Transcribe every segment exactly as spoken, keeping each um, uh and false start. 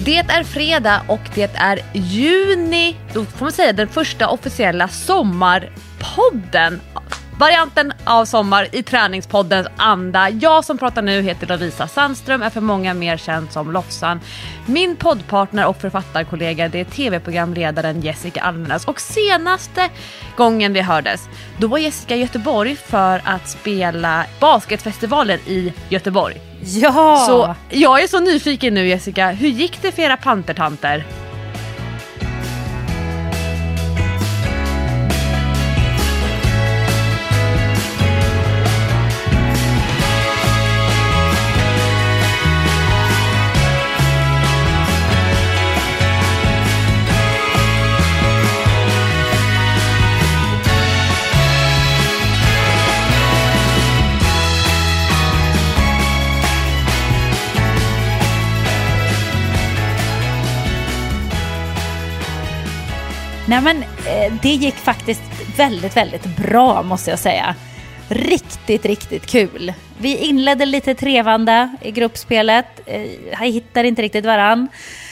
Det är fredag och det är juni. Då får man säga den första officiella sommarpodden. Varianten av sommar i träningspoddens anda. Jag som pratar nu heter Lovisa Sandström, är för många mer känd som Lotsan. Min poddpartner och författarkollega, det är tv-programledaren Jessica Almenäs. Och senaste gången vi hördes, då var Jessica i Göteborg för att spela basketfestivalen i Göteborg. Ja! Så jag är så nyfiken nu, Jessica. Hur gick det för era pantertanter? Nej men det gick faktiskt väldigt, väldigt bra måste jag säga. Riktigt, riktigt kul. Vi inledde lite trevande i gruppspelet. Jag hittar inte riktigt varann.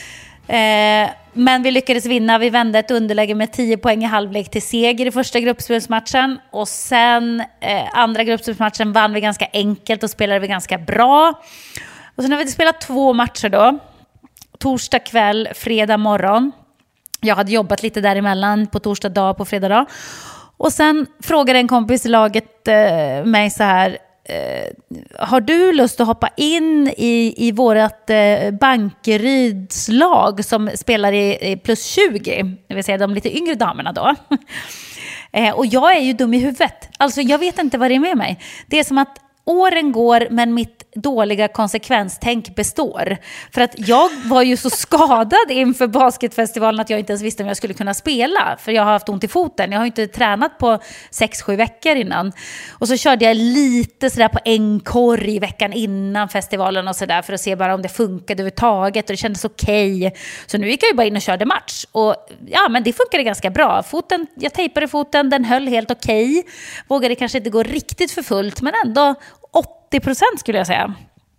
Men vi lyckades vinna. Vi vände ett underläge med tio poäng i halvlek till seger i första gruppspelsmatchen. Och sen andra gruppspelsmatchen vann vi ganska enkelt och spelade vi ganska bra. Och sen har vi spelat två matcher då. Torsdag kväll, fredag morgon. Jag hade jobbat lite däremellan på torsdag dag, på fredag dag. Och sen frågade en kompis i laget eh, mig så här. Eh, har du lust att hoppa in i, i vårat eh, Bankeryds lag som spelar i, i plus tjugo? Det vill säga de lite yngre damerna då. eh, och jag är ju dum i huvudet. Alltså jag vet inte vad det är med mig. Det är som att åren går men mitt dåliga konsekvenstänk består. För att jag var ju så skadad inför basketfestivalen att jag inte ens visste om jag skulle kunna spela. För jag har haft ont i foten. Jag har inte tränat på sex sju veckor innan. Och så körde jag lite sådär på en korg i veckan innan festivalen och sådär för att se bara om det funkade överhuvudtaget. Och det kändes okej. Okay. Så nu gick jag ju bara in och körde match. Och ja, men det funkade ganska bra. Foten, jag tejpade foten, den höll helt okej. Okay. Vågade kanske inte gå riktigt för fullt, men ändå åttio procent skulle jag säga.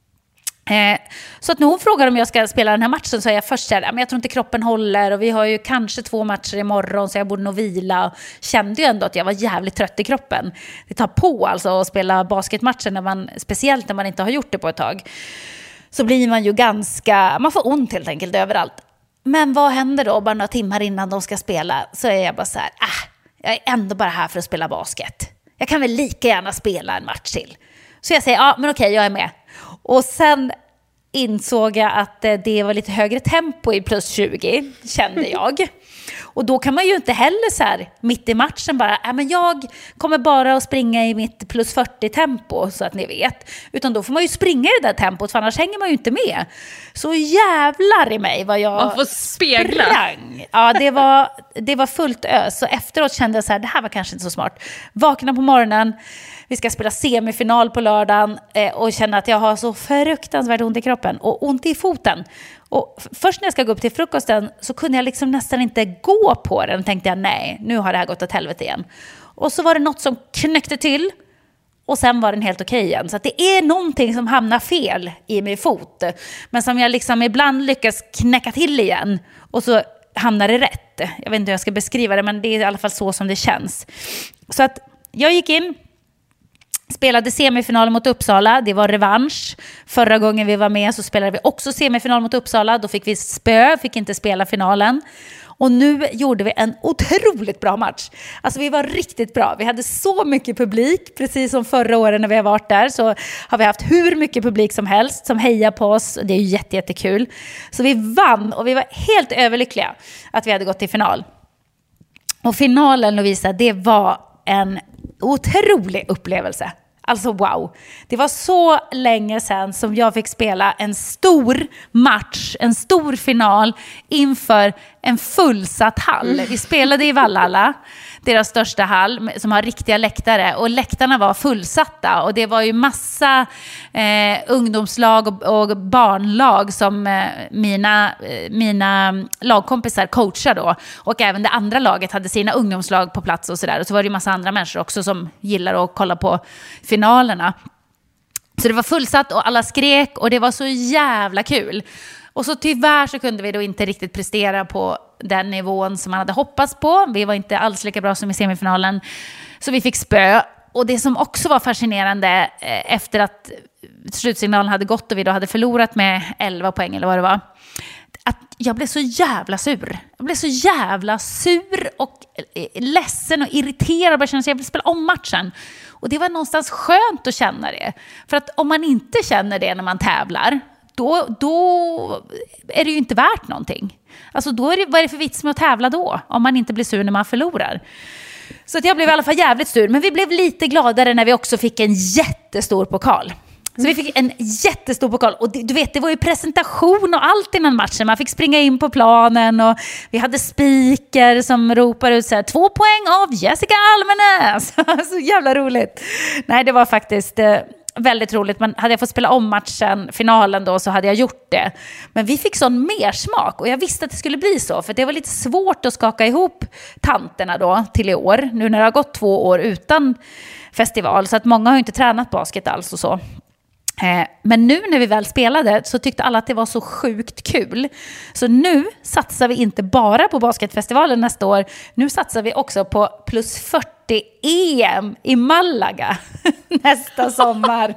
Eh, så att när hon frågar om jag ska spela den här matchen så är jag först såhär, men jag tror inte kroppen håller och vi har ju kanske två matcher imorgon så jag borde nog vila. Kände ju ändå att jag var jävligt trött i kroppen. Det tar på alltså att spela basketmatcher när man, speciellt när man inte har gjort det på ett tag. Så blir man ju ganska, man får ont helt enkelt överallt. Men vad händer då bara några timmar innan de ska spela? Så är jag bara så här, ah, jag är ändå bara här för att spela basket. Jag kan väl lika gärna spela en match till. Så jag säger, ja men okej, jag är med. Och sen insåg jag att det var lite högre tempo i plus tjugo, kände jag. Och då kan man ju inte heller så här mitt i matchen bara, ja men jag kommer bara att springa i mitt plus fyrtio tempo så att ni vet. Utan då får man ju springa i det där tempot för annars hänger man ju inte med. Så jävlar i mig vad jag man får spegla. Sprang. Ja, det var, det var fullt ös. Så efteråt kände jag så här, det här var kanske inte så smart. Vakna på morgonen. Vi ska spela semifinal på lördagen eh, och känna att jag har så fruktansvärt ont i kroppen och ont i foten. Och f- först när jag ska gå upp till frukosten så kunde jag liksom nästan inte gå på den. Tänkte jag, nej, nu har det här gått åt helvete igen. Och så var det något som knäckte till och sen var den helt okej igen. Så att det är någonting som hamnar fel i min fot. Men som jag liksom ibland lyckas knäcka till igen och så hamnar det rätt. Jag vet inte hur jag ska beskriva det, men det är i alla fall så som det känns. Så att jag gick in. Spelade semifinal mot Uppsala, det var revansch. Förra gången vi var med så spelade vi också semifinal mot Uppsala. Då fick vi spö, fick inte spela finalen. Och nu gjorde vi en otroligt bra match. Alltså vi var riktigt bra. Vi hade så mycket publik, precis som förra året när vi har varit där. Så har vi haft hur mycket publik som helst som hejar på oss. Det är ju jätte, jättekul. Så vi vann och vi var helt överlyckliga att vi hade gått till final. Och finalen, Lovisa, det var en otrolig upplevelse. Alltså wow. Det var så länge sedan som jag fick spela en stor match, en stor final inför en fullsatt hall. Vi spelade i Vallhalla, deras största hall som har riktiga läktare, och läktarna var fullsatta och det var ju massa eh, ungdomslag och, och barnlag som eh, mina, eh, mina lagkompisar coachade då, och även det andra laget hade sina ungdomslag på plats och sådär, och så var det ju massa andra människor också som gillar att kolla på finalerna. Så det var fullsatt och alla skrek och det var så jävla kul. Och så tyvärr så kunde vi då inte riktigt prestera på den nivån som man hade hoppats på. Vi var inte alls lika bra som i semifinalen. Så vi fick spö. Och det som också var fascinerande efter att slutsignalen hade gått och vi då hade förlorat med elva poäng eller vad det var. Att jag blev så jävla sur. Jag blev så jävla sur och ledsen och irriterad. Jag kände att jag ville spela om matchen. Och det var någonstans skönt att känna det. För att om man inte känner det när man tävlar, då, då är det ju inte värt någonting. Alltså då är det, vad är det för vits med att tävla då? Om man inte blir sur när man förlorar. Så att jag blev i alla fall jävligt sur. Men vi blev lite gladare när vi också fick en jättestor pokal. Så vi fick en jättestor pokal. Och det, du vet, det var ju presentation och allt innan matchen. Man fick springa in på planen och vi hade speaker som ropar ut så här: två poäng av Jessica Almenäs. Så jävla roligt. Nej, det var faktiskt eh, väldigt roligt. Men hade jag fått spela om matchen, finalen då, så hade jag gjort det. Men vi fick sån mersmak och jag visste att det skulle bli så. För det var lite svårt att skaka ihop tanterna då till i år. Nu när det har gått två år utan festival. Så att många har ju inte tränat basket alls och så. Men nu när vi väl spelade så tyckte alla att det var så sjukt kul. Så nu satsar vi inte bara på basketfestivalen nästa år. Nu satsar vi också på plus fyrtio E M i Malaga nästa sommar.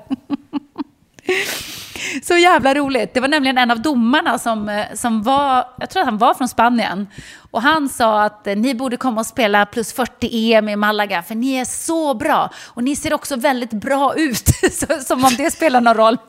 Så jävla roligt. Det var nämligen en av domarna som, som var, jag tror att han var från Spanien. Och han sa att ni borde komma och spela plus fyrtio E M i Malaga. För ni är så bra. Och ni ser också väldigt bra ut. Som om det spelar någon roll.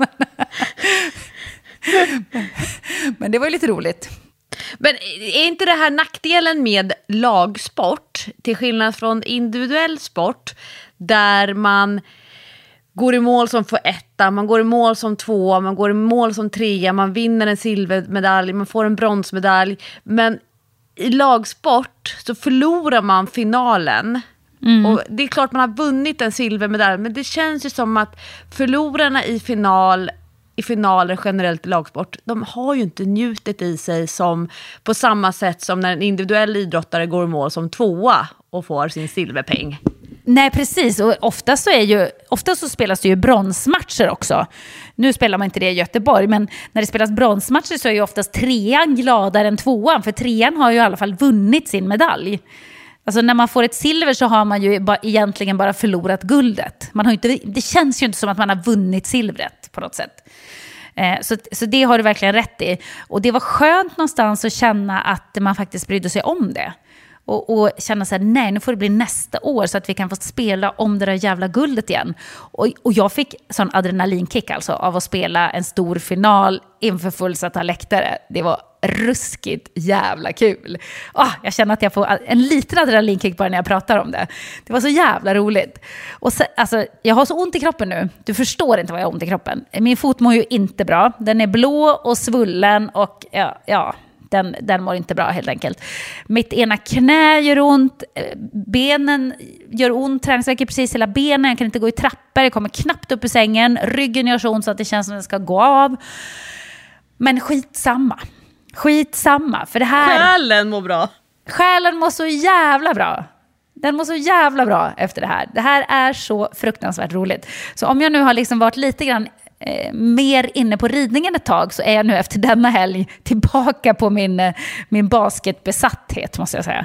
Men det var ju lite roligt. Men är inte det här nackdelen med lagsport, till skillnad från individuell sport, där man går i mål som får etta, man går i mål som tvåa, man går i mål som trea, man vinner en silvermedalj, man får en bronsmedalj. Men i lagsport så förlorar man finalen. Mm. Och det är klart man har vunnit en silvermedalj, men det känns ju som att förlorarna i final i finaler generellt i lagsport, de har ju inte njutit i sig som på samma sätt som när en individuell idrottare går i mål som tvåa och får sin silverpeng. Nej, precis. Och ofta så, är ju, ofta så spelas det ju bronsmatcher också. Nu spelar man inte det i Göteborg, men när det spelas bronsmatcher så är ju oftast trean gladare än tvåan. För trean har ju i alla fall vunnit sin medalj. Alltså när man får ett silver så har man ju bara, egentligen bara förlorat guldet. Man har inte, det känns ju inte som att man har vunnit silvret på något sätt. Eh, så, så det har du verkligen rätt i. Och det var skönt någonstans att känna att man faktiskt brydde sig om det. Och, och känna så här, nej, nu får det bli nästa år så att vi kan få spela om det där jävla guldet igen. Och, och jag fick sån adrenalinkick alltså av att spela en stor final inför fullsatta läktare. Det var ruskigt jävla kul. Oh, jag känner att jag får en liten adrenalinkick bara när jag pratar om det. Det var så jävla roligt. Och så, alltså, jag har så ont i kroppen nu. Du förstår inte vad jag har ont i kroppen. Min fot mår ju inte bra. Den är blå och svullen och ja... ja. Den, den mår inte bra helt enkelt. Mitt ena knä gör ont. Benen gör ont. Träningsvärk i precis hela benen. Jag kan inte gå i trappor. Jag kommer knappt upp ur sängen. Ryggen gör så ont så att det känns som att den ska gå av. Men skitsamma. Skitsamma. För det här... Själen mår bra. Själen mår så jävla bra. Den mår så jävla bra efter det här. Det här är så fruktansvärt roligt. Så om jag nu har liksom varit lite grann... Eh, mer inne på ridningen ett tag, så är jag nu efter denna helg tillbaka på min, eh, min basketbesatthet, måste jag säga.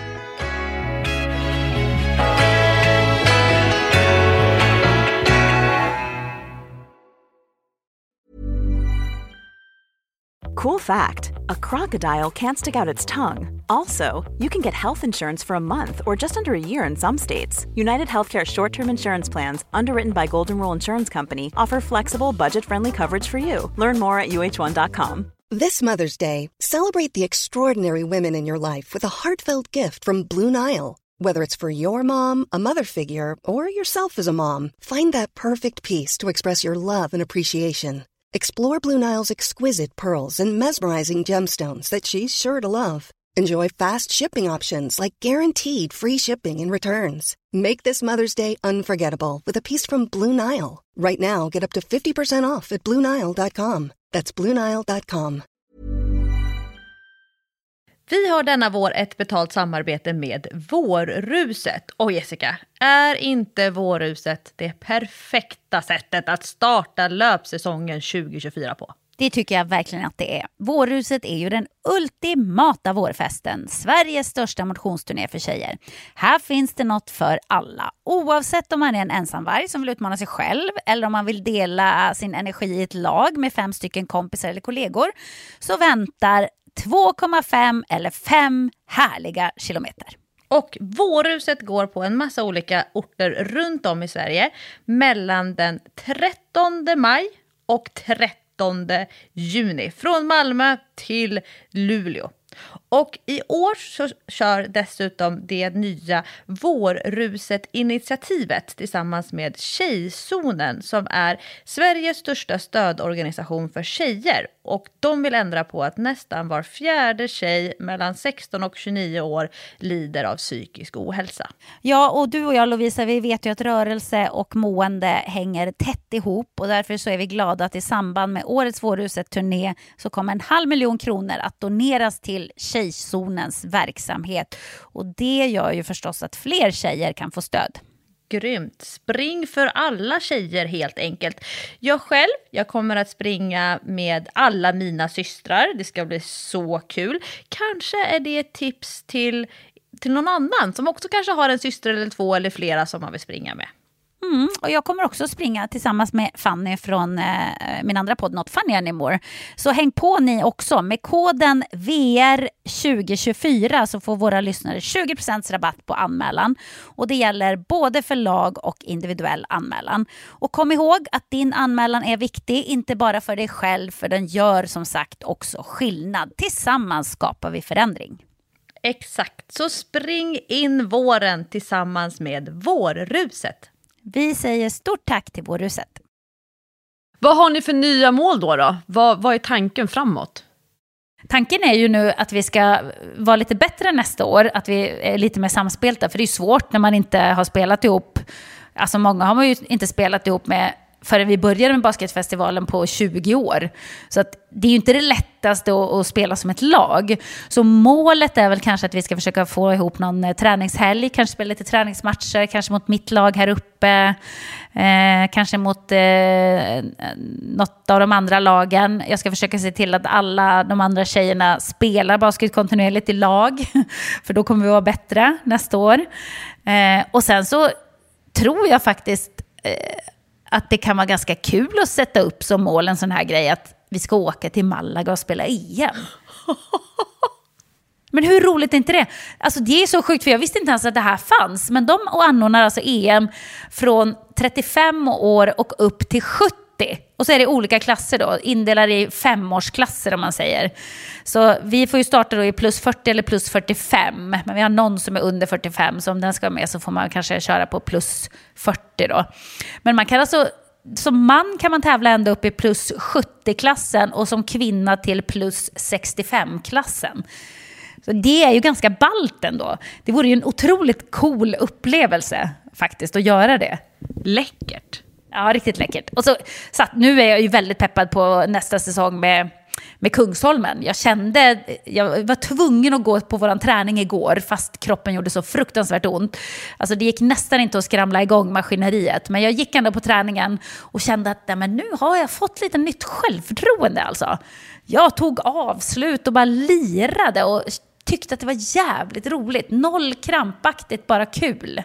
Cool fact, a crocodile can't stick out its tongue. Also, you can get health insurance for a month or just under a year in some states. United Healthcare short-term insurance plans, underwritten by Golden Rule Insurance Company, offer flexible, budget-friendly coverage for you. Learn more at U H one dot com. This Mother's Day, celebrate the extraordinary women in your life with a heartfelt gift from Blue Nile. Whether it's for your mom, a mother figure, or yourself as a mom, find that perfect piece to express your love and appreciation. Explore Blue Nile's exquisite pearls and mesmerizing gemstones that she's sure to love. Enjoy fast shipping options like guaranteed free shipping and returns. Make this Mother's Day unforgettable with a piece from Blue Nile. Right now, get up to fifty percent off at blue nile dot com. That's blue nile dot com. Vi har denna vår ett betalt samarbete med Vårruset. Och Jessica, är inte Vårruset det perfekta sättet att starta löpsäsongen tjugo tjugofyra på? Det tycker jag verkligen att det är. Vårruset är ju den ultimata vårfesten. Sveriges största motionsturné för tjejer. Här finns det något för alla. Oavsett om man är en ensamvarg som vill utmana sig själv eller om man vill dela sin energi i ett lag med fem stycken kompisar eller kollegor, så väntar två komma fem eller fem härliga kilometer. Och Vårruset går på en massa olika orter runt om i Sverige mellan den trettonde maj och trettonde juni. Från Malmö till Luleå. Och i år så kör dessutom det nya Vårruset-initiativet tillsammans med Tjejzonen som är Sveriges största stödorganisation för tjejer. Och de vill ändra på att nästan var fjärde tjej mellan sexton och tjugonio år lider av psykisk ohälsa. Ja, och du och jag Lovisa, vi vet ju att rörelse och mående hänger tätt ihop och därför så är vi glada att i samband med årets Vårruset-turné så kommer en halv miljon kronor att doneras till Tjejzonens verksamhet. Och det gör ju förstås att fler tjejer kan få stöd. Grymt. Spring för alla tjejer helt enkelt. Jag själv, jag kommer att springa med alla mina systrar. Det ska bli så kul. Kanske är det ett tips till, till någon annan som också kanske har en syster eller två eller flera som man vill springa med. Mm, och jag kommer också springa tillsammans med Fanny från eh, min andra podd Not Funny Anymore. Så häng på ni också. Med koden V R tjugo tjugofyra så får våra lyssnare tjugo procent rabatt på anmälan. Och det gäller både för lag och individuell anmälan. Och kom ihåg att din anmälan är viktig, inte bara för dig själv, för den gör som sagt också skillnad. Tillsammans skapar vi förändring. Exakt, så spring in våren tillsammans med Vårruset. Vi säger stort tack till Vårruset. Vad har ni för nya mål då? då? Vad, vad är tanken framåt? Tanken är ju nu att vi ska vara lite bättre nästa år. Att vi är lite mer samspelta. För det är svårt när man inte har spelat ihop. Alltså många har man ju inte spelat ihop med förrän vi började med basketfestivalen på tjugo år. Så att det är ju inte det lättaste att, att spela som ett lag. Så målet är väl kanske att vi ska försöka få ihop någon träningshelg. Kanske spela lite träningsmatcher. Kanske mot mitt lag här uppe. Eh, kanske mot eh, något av de andra lagen. Jag ska försöka se till att alla de andra tjejerna spelar basket kontinuerligt i lag. För då kommer vi vara bättre nästa år. Eh, och sen så tror jag faktiskt... Eh, att det kan vara ganska kul att sätta upp som mål en sån här grej att vi ska åka till Malaga och spela E M. Men hur roligt är inte det? Alltså det är så sjukt för jag visste inte ens att det här fanns. Men de anordnar alltså E M från trettiofem år och upp till sjuttio. Och så är det olika klasser då, indelar i femårsklasser om man säger. Så vi får ju starta då i plus fyrtio eller plus fyrtiofem. Men vi har någon som är under fyrtiofem, så om den ska med så får man kanske köra på plus fyrtio då. Men man kan alltså, som man kan man tävla ända upp i plus sjuttio-klassen och som kvinna till plus sextiofem-klassen. Så det är ju ganska ballt ändå. Det vore ju en otroligt cool upplevelse faktiskt att göra det. Läckert. Ja, riktigt läckert. Och så, så att nu är jag ju väldigt peppad på nästa säsong med, med Kungsholmen. Jag kände, jag var tvungen att gå på våran träning igår fast kroppen gjorde så fruktansvärt ont. Alltså det gick nästan inte att skramla igång maskineriet. Men jag gick ändå på träningen och kände att nej, men nu har jag fått lite nytt självförtroende alltså. Jag tog avslut och bara lirade och tyckte att det var jävligt roligt. Noll krampaktigt, bara kul.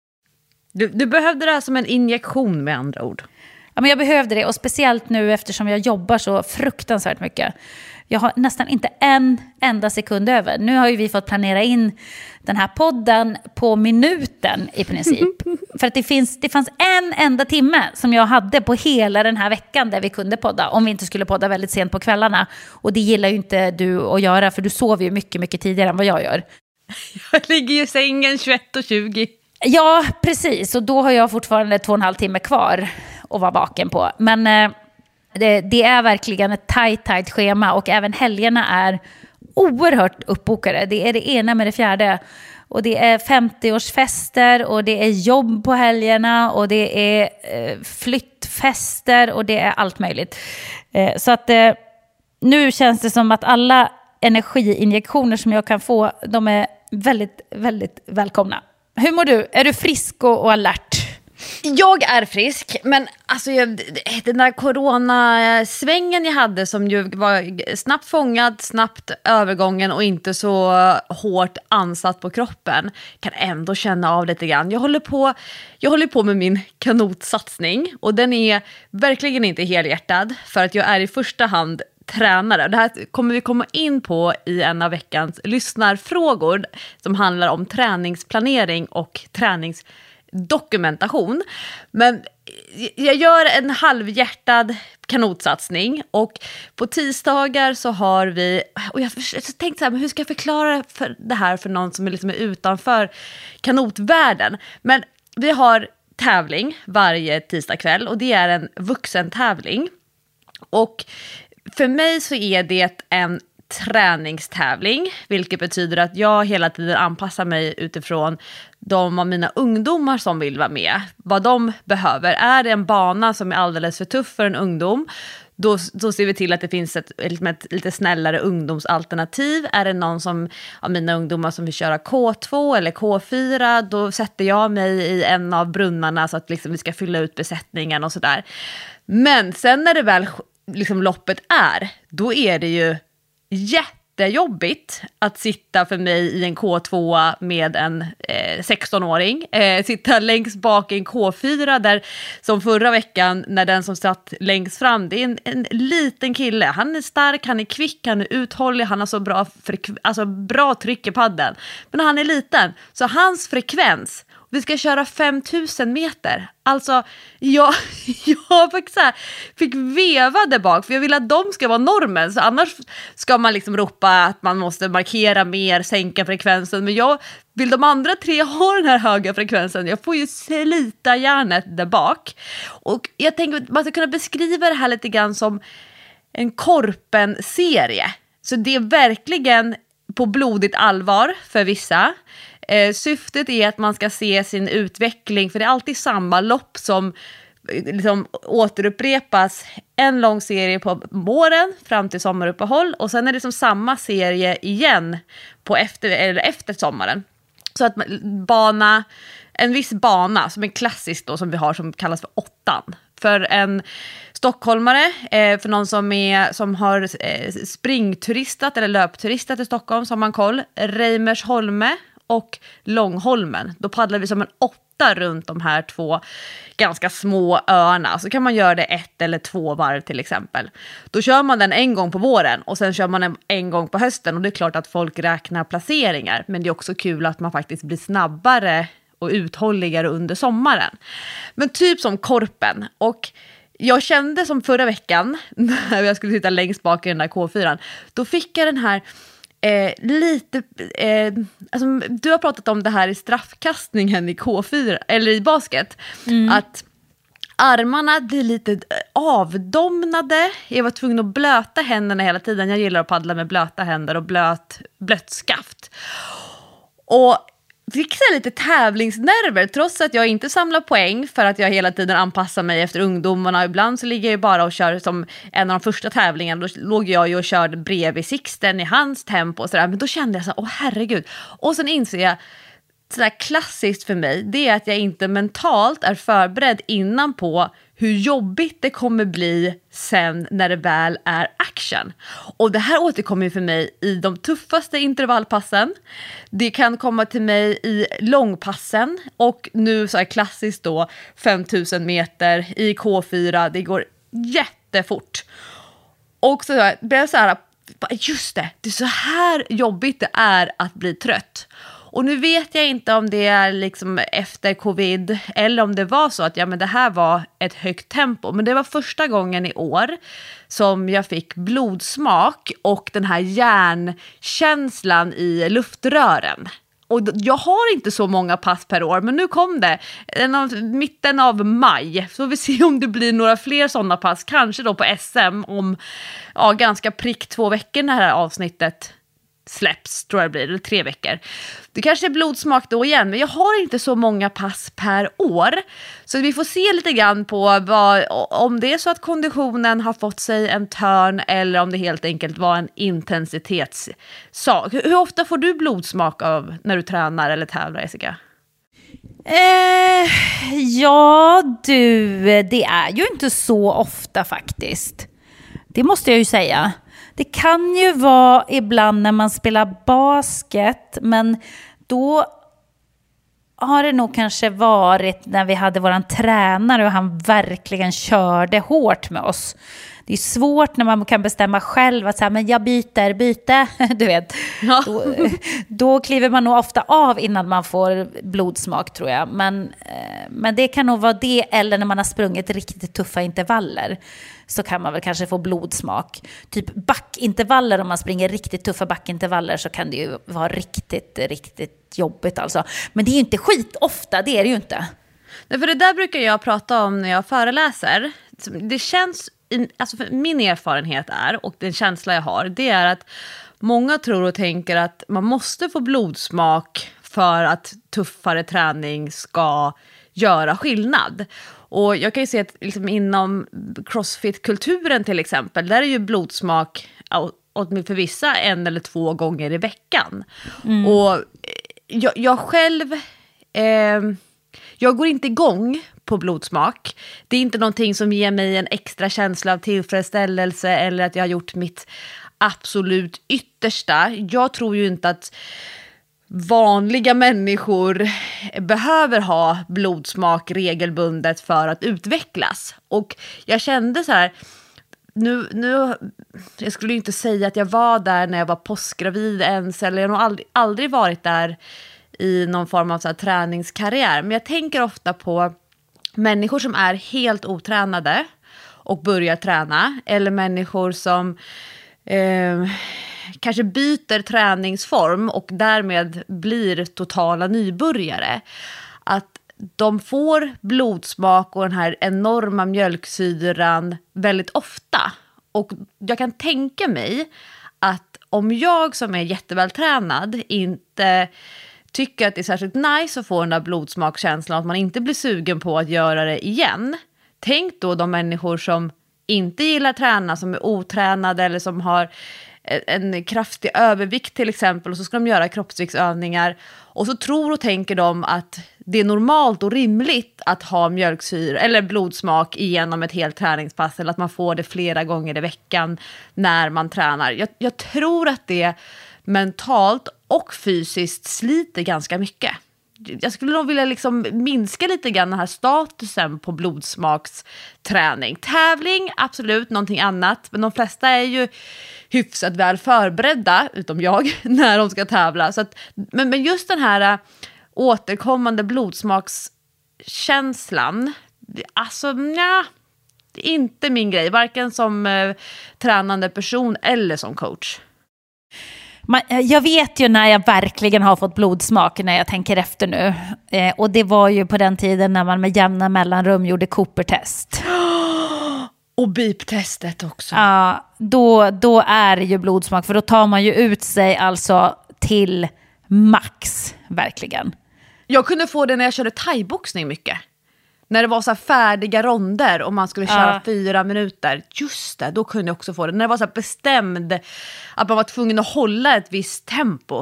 Du, du behövde det här som en injektion med andra ord. Ja, men jag behövde det och speciellt nu eftersom jag jobbar så fruktansvärt mycket. Jag har nästan inte en enda sekund över. Nu har ju vi fått planera in den här podden på minuten i princip. För att det, finns, det fanns en enda timme som jag hade på hela den här veckan där vi kunde podda. Om vi inte skulle podda väldigt sent på kvällarna. Och det gillar ju inte du att göra för du sover ju mycket, mycket tidigare än vad jag gör. Jag ligger ju i sängen tjugoett och tjugo. Ja, precis. Och då har jag fortfarande två och en halv timme kvar att vara vaken på. Men eh, det, det är verkligen ett tajt, tajt schema. Och även helgerna är oerhört uppbokade. Det är det ena med det fjärde. Och det är femtioårsfester och det är jobb på helgerna. Och det är eh, flyttfester och det är allt möjligt. Eh, så att eh, nu känns det som att alla energiinjektioner som jag kan få, de är väldigt, väldigt välkomna. Hur mår du? Är du frisk och, och alert? Jag är frisk, men alltså jag, den där coronasvängen jag hade som ju var snabbt fångad, snabbt övergången och inte så hårt ansatt på kroppen, kan ändå känna av lite grann. Jag håller på, jag håller på med min kanotsatsning och den är verkligen inte helhjärtad för att jag är i första hand tränare. Det här kommer vi komma in på i en av veckans lyssnarfrågor som handlar om träningsplanering och tränings dokumentation. Men jag gör en halvhjärtad kanotsatsning och på tisdagar så har vi, och jag tänkte så här, men hur ska jag förklara för det här för någon som är liksom utanför kanotvärlden? Men vi har tävling varje tisdagkväll och det är en vuxentävling. Och för mig så är det en träningstävling, vilket betyder att jag hela tiden anpassar mig utifrån de av mina ungdomar som vill vara med. Vad de behöver. Är det en bana som är alldeles för tuff för en ungdom, då, då ser vi till att det finns ett, ett, ett lite snällare ungdomsalternativ. Är det någon som, av mina ungdomar som vill köra K två eller K fyra, då sätter jag mig i en av brunnarna så att liksom vi ska fylla ut besättningen och sådär. Men sen när det väl liksom loppet är, då är det ju jättejobbigt att sitta för mig i en K två med en eh, sexton-åring. Eh, sitta längst bak i en K fyra där, som förra veckan när den som satt längst fram, det är en, en liten kille. Han är stark, han är kvick, han är uthållig, han har så bra, frek- alltså bra tryck i padden. Men han är liten, så hans frekvens, vi ska köra fem tusen meter. Alltså, jag, jag fick, så här, fick veva där bak. För jag vill att de ska vara normen. Så annars ska man liksom ropa att man måste markera mer, sänka frekvensen. Men jag vill de andra tre ha den här höga frekvensen. Jag får ju slita järnet där bak. Och jag tänker att man ska kunna beskriva det här lite grann som en korpen-serie. Så det är verkligen på blodigt allvar för vissa. Eh, syftet är att man ska se sin utveckling, för det är alltid samma lopp som liksom återupprepas, en lång serie på våren fram till sommaruppehåll och sen är det liksom samma serie igen på efter, eller efter sommaren. Så att bana, en viss bana som är klassisk då, som vi har som kallas för åttan. För en stockholmare, eh, för någon som, är, som har eh, springturistat eller löpturistat i Stockholm, så har man koll. Reimersholme och Långholmen. Då paddlar vi som en åtta runt de här två ganska små öarna. Så kan man göra det ett eller två varv till exempel. Då kör man den en gång på våren och sen kör man den en gång på hösten. Och det är klart att folk räknar placeringar. Men det är också kul att man faktiskt blir snabbare och uthålligare under sommaren. Men typ som korpen. Och jag kände som förra veckan när jag skulle sitta längst bak i den där K fyra. Då fick jag den här Eh, lite eh, alltså, du har pratat om det här i straffkastningen i K fyra eller i basket, mm. att armarna blir lite avdomnade. Jag var tvungen att blöta händerna hela tiden. Jag gillar att paddla med blöta händer och blöt, blött skaft. Och fick så lite tävlingsnerver trots att jag inte samlar poäng för att jag hela tiden anpassar mig efter ungdomarna. Ibland så ligger jag bara och kör som en av de första tävlingarna. Då låg jag ju och körde bredvid Sixten i hans tempo och sådär. Men då kände jag så här, åh herregud. Och sen inser jag, sådär klassiskt för mig, det är att jag inte mentalt är förberedd innan på hur jobbigt det kommer bli sen när det väl är action. Och det här återkommer för mig i de tuffaste intervallpassen. Det kan komma till mig i långpassen. Och nu så är klassiskt då fem tusen meter i K fyra. Det går jättefort. Och så blir jag så här, just det, det är så här jobbigt det är att bli trött. Och nu vet jag inte om det är liksom efter covid eller om det var så att ja, men det här var ett högt tempo. Men det var första gången i år som jag fick blodsmak och den här järnkänslan i luftrören. Och jag har inte så många pass per år, men nu kom det mitten av maj. Så vi ser om det blir några fler sådana pass, kanske då på S M om ja, ganska prick två veckor när det här avsnittet släpps, tror jag det blir, eller tre veckor. Det kanske är blodsmak då igen, men jag har inte så många pass per år. Så vi får se lite grann på vad, om det är så att konditionen har fått sig en törn eller om det helt enkelt var en intensitetssak. Hur, hur ofta får du blodsmak av när du tränar eller tävlar, Jessica? Eh, ja, du, det är ju inte så ofta faktiskt. Det måste jag ju säga. Det kan ju vara ibland när man spelar basket, men då har det nog kanske varit när vi hade våran tränare och han verkligen körde hårt med oss. Det är svårt när man kan bestämma själv att säga, men jag byter, byte, du vet. Ja. Då, då kliver man nog ofta av innan man får blodsmak, tror jag. Men, men det kan nog vara det, eller när man har sprungit riktigt tuffa intervaller så kan man väl kanske få blodsmak. Typ backintervaller, om man springer riktigt tuffa backintervaller så kan det ju vara riktigt, riktigt jobbigt alltså. Men det är ju inte skit ofta, det är det ju inte. Nej, för det där brukar jag prata om när jag föreläser. Det känns, alltså för min erfarenhet är, och den känsla jag har, det är att många tror och tänker att man måste få blodsmak för att tuffare träning ska göra skillnad. Och jag kan ju se att liksom inom crossfit-kulturen till exempel, där är ju blodsmak för vissa en eller två gånger i veckan. Mm. Och jag, jag själv... Eh, Jag går inte igång på blodsmak. Det är inte någonting som ger mig en extra känsla av tillfredsställelse eller att jag har gjort mitt absolut yttersta. Jag tror ju inte att vanliga människor behöver ha blodsmak regelbundet för att utvecklas. Och jag kände så här, nu, nu jag skulle inte säga att jag var där när jag var postgravid ens, eller jag har nog aldrig, aldrig varit där i någon form av så här träningskarriär. Men jag tänker ofta på människor som är helt otränade och börjar träna. Eller människor som eh, kanske byter träningsform och därmed blir totala nybörjare. Att de får blodsmak och den här enorma mjölksyran väldigt ofta. Och jag kan tänka mig att om jag som är jättevältränad inte tycker att det är särskilt nice att få den där blodsmakkänslan, att man inte blir sugen på att göra det igen. Tänk då de människor som inte gillar träna, som är otränade eller som har en kraftig övervikt till exempel, och så ska de göra kroppsviktsövningar och så tror och tänker de att det är normalt och rimligt att ha mjölksyra eller blodsmak igenom ett helt träningspass, eller att man får det flera gånger i veckan när man tränar. Jag, jag tror att det mentalt och fysiskt sliter ganska mycket. Jag skulle nog vilja liksom minska lite grann den här statusen på blodsmaksträning. Tävling, absolut, någonting annat. Men de flesta är ju hyfsat väl förberedda, utom jag, när de ska tävla. Så att, men, men just den här äh, återkommande blodsmakskänslan, alltså nja, det är inte min grej. Varken som äh, tränande person eller som coach. Man, jag vet ju när jag verkligen har fått blodsmak när jag tänker efter nu. Eh, och det var ju på den tiden när man med jämna mellanrum gjorde Cooper-test. Och beep-testet också. Ja, då, då är det ju blodsmak. För då tar man ju ut sig alltså till max, verkligen. Jag kunde få det när jag körde thaiboxning mycket. När det var så här färdiga ronder och man skulle köra ja. fyra minuter. Just det, då kunde jag också få det. När det var så här bestämd att man var tvungen att hålla ett visst tempo.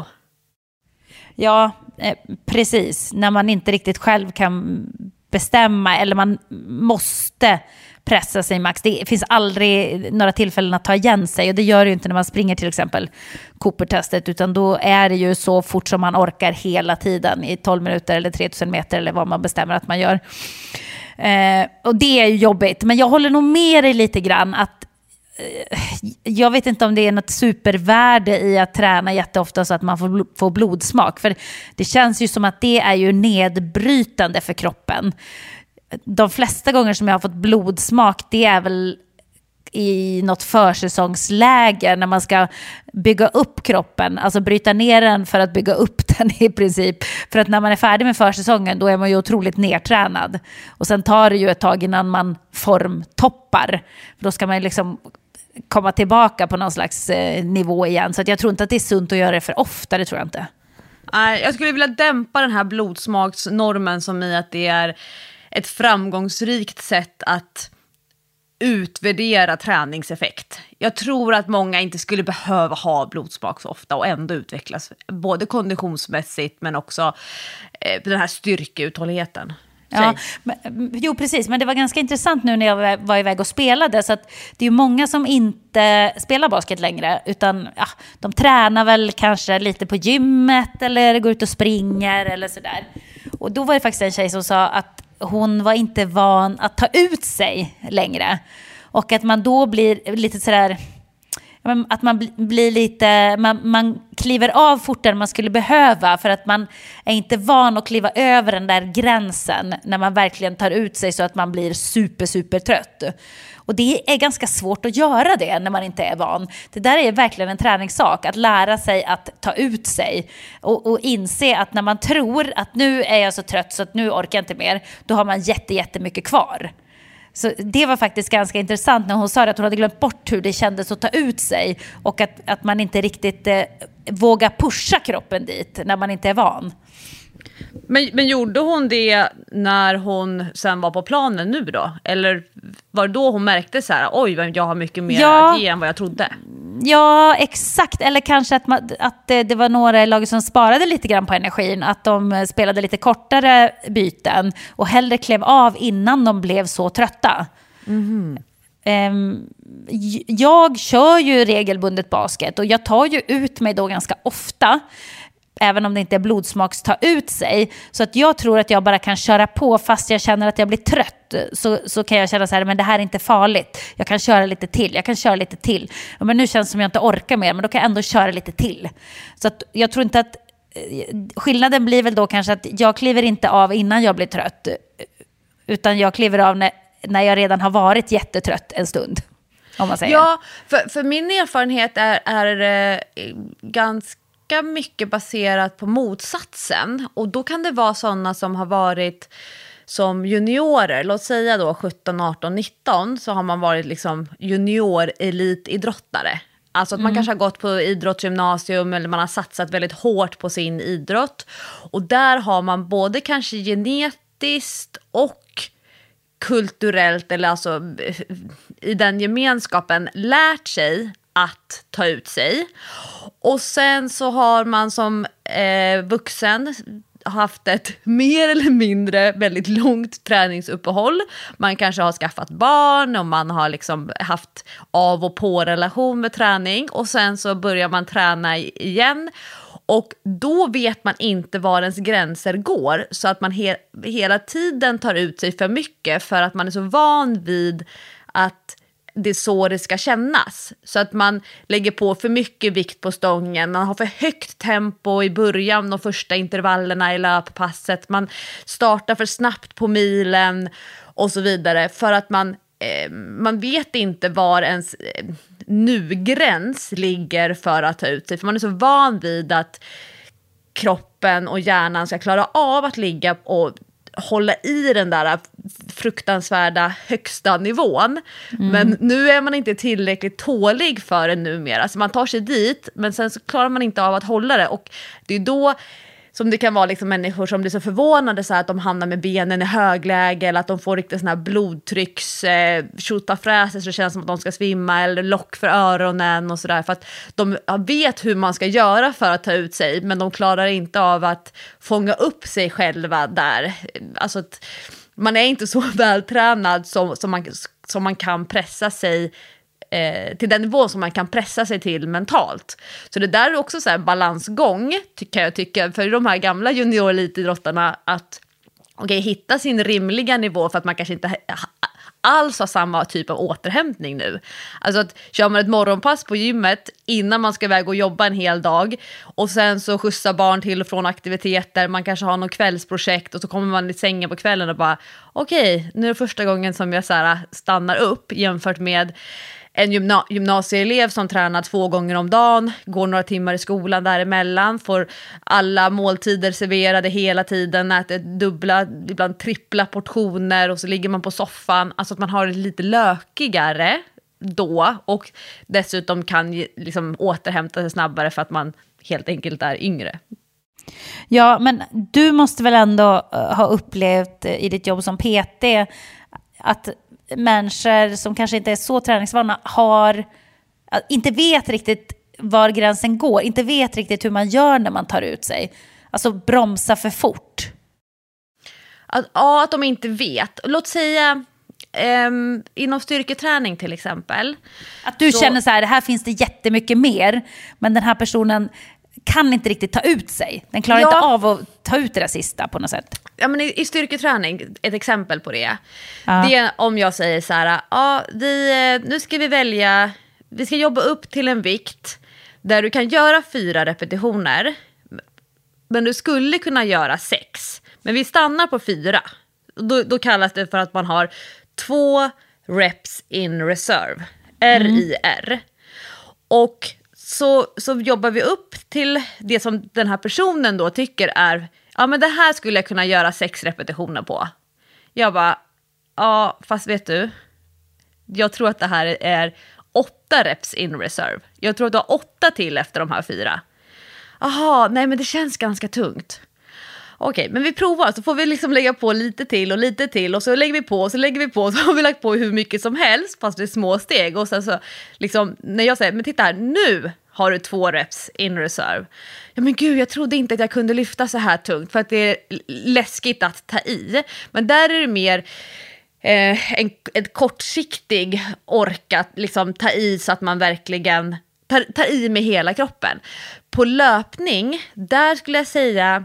Ja, eh, precis. När man inte riktigt själv kan bestämma eller man måste pressa sig max. Det finns aldrig några tillfällen att ta igen sig, och det gör det ju inte när man springer till exempel Cooper-testet, utan då är det ju så fort som man orkar hela tiden i tolv minuter eller tre tusen meter eller vad man bestämmer att man gör. Eh, och det är ju jobbigt, men jag håller nog med dig lite grann att eh, jag vet inte om det är något supervärde i att träna jätteofta så att man får, bl- får blodsmak, för det känns ju som att det är ju nedbrytande för kroppen. De flesta gånger som jag har fått blodsmak, det är väl i något försäsongsläge när man ska bygga upp kroppen, alltså bryta ner den för att bygga upp den i princip. För att när man är färdig med försäsongen, då är man ju otroligt nertränad. Och sen tar det ju ett tag innan man formtoppar. För då ska man ju liksom komma tillbaka på någon slags eh, nivå igen. Så att jag tror inte att det är sunt att göra det för ofta, det tror jag inte. Nej, jag skulle vilja dämpa den här blodsmaksnormen som i att det är ett framgångsrikt sätt att utvärdera träningseffekt. Jag tror att många inte skulle behöva ha blodsmak så ofta och ändå utvecklas både konditionsmässigt men också eh, den här styrkeuthålligheten. Ja, men, jo precis, men det var ganska intressant nu när jag var iväg och spelade, så att det är ju många som inte spelar basket längre, utan ja, de tränar väl kanske lite på gymmet eller går ut och springer eller sådär. Och då var det faktiskt en tjej som sa att hon var inte van att ta ut sig längre, och att man då blir lite sådär, att man blir lite, man, man kliver av fortare än man skulle behöva, för att man är inte van att kliva över den där gränsen när man verkligen tar ut sig så att man blir super super trött. Och det är ganska svårt att göra det när man inte är van. Det där är verkligen en träningssak, att lära sig att ta ut sig och, och inse att när man tror att nu är jag så trött så att nu orkar jag inte mer, då har man jätte, jättemycket kvar. Så det var faktiskt ganska intressant när hon sa att hon hade glömt bort hur det kändes att ta ut sig, och att, att man inte riktigt eh, vågar pusha kroppen dit när man inte är van. Men, men gjorde hon det när hon sen var på planen nu då? Eller var det då hon märkte så här, oj, jag har mycket mer ja, att ge än vad jag trodde? Ja, exakt. Eller kanske att, man, att det, det var några lag som sparade lite grann på energin. Att de spelade lite kortare byten och hellre klev av innan de blev så trötta. Mm. Um, jag kör ju regelbundet basket och jag tar ju ut mig då ganska ofta, även om det inte är blodsmaks ta ut sig. Så att jag tror att jag bara kan köra på fast jag känner att jag blir trött. Så, så kan jag känna så här, men det här är inte farligt. Jag kan köra lite till, jag kan köra lite till. Men nu känns det som jag inte orkar mer, men då kan jag ändå köra lite till. Så att jag tror inte att skillnaden blir väl då kanske att jag kliver inte av innan jag blir trött, utan jag kliver av när, när jag redan har varit jättetrött en stund, om man säger. Ja, för, för min erfarenhet är, är eh, ganska mycket baserat på motsatsen, och då kan det vara sådana som har varit som juniorer, låt säga då sjutton, arton, nitton, så har man varit liksom junior elitidrottare. Alltså att man mm. kanske har gått på idrottsgymnasium eller man har satsat väldigt hårt på sin idrott, och där har man både kanske genetiskt och kulturellt, eller alltså i den gemenskapen lärt sig att ta ut sig. Och sen så har man som eh, vuxen haft ett mer eller mindre väldigt långt träningsuppehåll. Man kanske har skaffat barn och man har liksom haft av och på relation med träning, och sen så börjar man träna igen. Och då vet man inte var ens gränser går, så att man he- hela tiden tar ut sig för mycket för att man är så van vid att det är så det ska kännas. Så att man lägger på för mycket vikt på stången, man har för högt tempo i början, de första intervallerna i löppasset, man startar för snabbt på milen och så vidare, för att man, eh, man vet inte var ens eh, nu-gräns ligger för att ta ut sig, för man är så van vid att kroppen och hjärnan ska klara av att ligga och hålla i den där fruktansvärda högsta nivån. Mm. Men nu är man inte tillräckligt tålig för det numera. Alltså man tar sig dit, men sen så klarar man inte av att hålla det. Och det är då som det kan vara liksom människor som blir så förvånade så här, att de hamnar med benen i högläge, eller att de får riktigt sån här blodtrycks eh, tjotafräser så det känns som att de ska svimma, eller lock för öronen och sådär, för att de vet hur man ska göra för att ta ut sig, men de klarar inte av att fånga upp sig själva där. Alltså att man är inte så vältränad som, som, man, som man kan pressa sig Eh, till den nivån som man kan pressa sig till mentalt. Så det där är också så här balansgång, tycker jag tycker, för de här gamla junior-elitidrottarna, att okay, hitta sin rimliga nivå, för att man kanske inte alls har samma typ av återhämtning nu. Alltså att kör man ett morgonpass på gymmet innan man ska iväg och jobba en hel dag, och sen så skjutsar barn till och från aktiviteter, man kanske har något kvällsprojekt, och så kommer man i sängen på kvällen och bara okej, okay, nu är det första gången som jag så här stannar upp, jämfört med en gymna- gymnasieelev som tränar två gånger om dagen, går några timmar i skolan däremellan, får alla måltider serverade hela tiden, äter dubbla, ibland trippla portioner, och så ligger man på soffan. Alltså att man har det lite lökigare då och dessutom kan liksom återhämta sig snabbare för att man helt enkelt är yngre. Ja, men du måste väl ändå ha upplevt i ditt jobb som P T att människor som kanske inte är så träningsvana har, inte vet riktigt var gränsen går, inte vet riktigt hur man gör när man tar ut sig. Alltså bromsa för fort. Att, ja, att de inte vet. Låt säga um, inom styrketräning till exempel. Att du så... känner så här, här finns det jättemycket mer, men den här personen kan inte riktigt ta ut sig. Den klarar ja. inte av att ta ut det där sista på något sätt. Ja, men i, i styrketräning, ett exempel på det. Ja. Det är om jag säger så här, ja, vi, nu ska vi välja, vi ska jobba upp till en vikt där du kan göra fyra repetitioner, men du skulle kunna göra sex. Men vi stannar på fyra. Då, då kallas det för att man har två reps in reserve. R I R. Mm. Och så, så jobbar vi upp till det som den här personen då tycker är, ja men det här skulle jag kunna göra sex repetitioner på. Jag bara, ja fast vet du, jag tror att det här är åtta reps in reserve. Jag tror att du har åtta till efter de här fyra. Aha, nej men det känns ganska tungt. Okej, men vi provar, så får vi liksom lägga på lite till och lite till och så lägger vi på och så lägger vi på och så har vi lagt på hur mycket som helst fast det är små steg och sen så liksom, när jag säger, men titta här, nu har du två reps in reserve. Ja men gud, jag trodde inte att jag kunde lyfta så här tungt för att det är läskigt att ta i. Men där är det mer eh, en, ett kortsiktig ork att liksom ta i så att man verkligen tar, tar i med hela kroppen. På löpning, där skulle jag säga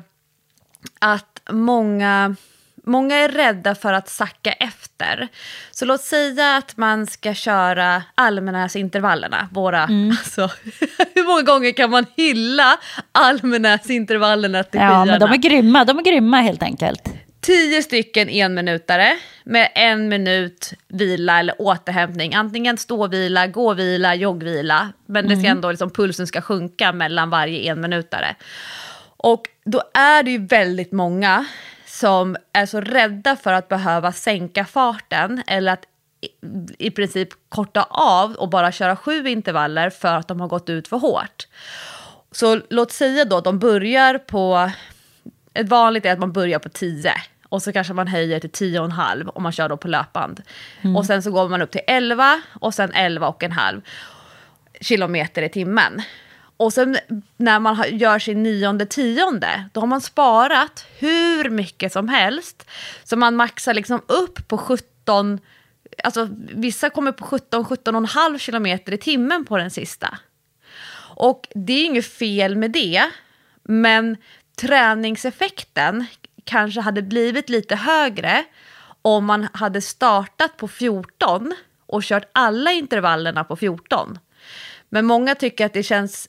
att många, många är rädda för att sacka efter. Så låt säga att man ska köra Almenäsintervallerna. Våra, mm. alltså, hur många gånger kan man hylla Almenäsintervallerna till skyarna? Ja, men de är grymma, de är grymma helt enkelt. Tio stycken enminutare med en minut vila eller återhämtning. Antingen ståvila, gåvila, joggvila. Men det ska ändå liksom, pulsen ska sjunka mellan varje enminutare. Och då är det ju väldigt många som är så rädda för att behöva sänka farten eller att i, i princip korta av och bara köra sju intervaller för att de har gått ut för hårt. Så låt säga då att de börjar på, ett vanligt är att man börjar på tio och så kanske man höjer till tio och en halv om man kör då på löpband. Mm. Och sen så går man upp till elva och sen elva och en halv kilometer i timmen. Och sen när man gör sin nionde tionde, då har man sparat hur mycket som helst. Så man maxar liksom upp på sjutton, alltså vissa kommer på sjutton, sjutton och en halv kilometer i timmen på den sista. Och det är inget fel med det, men träningseffekten kanske hade blivit lite högre om man hade startat på fjorton och kört alla intervallerna på fjorton. Men många tycker att det känns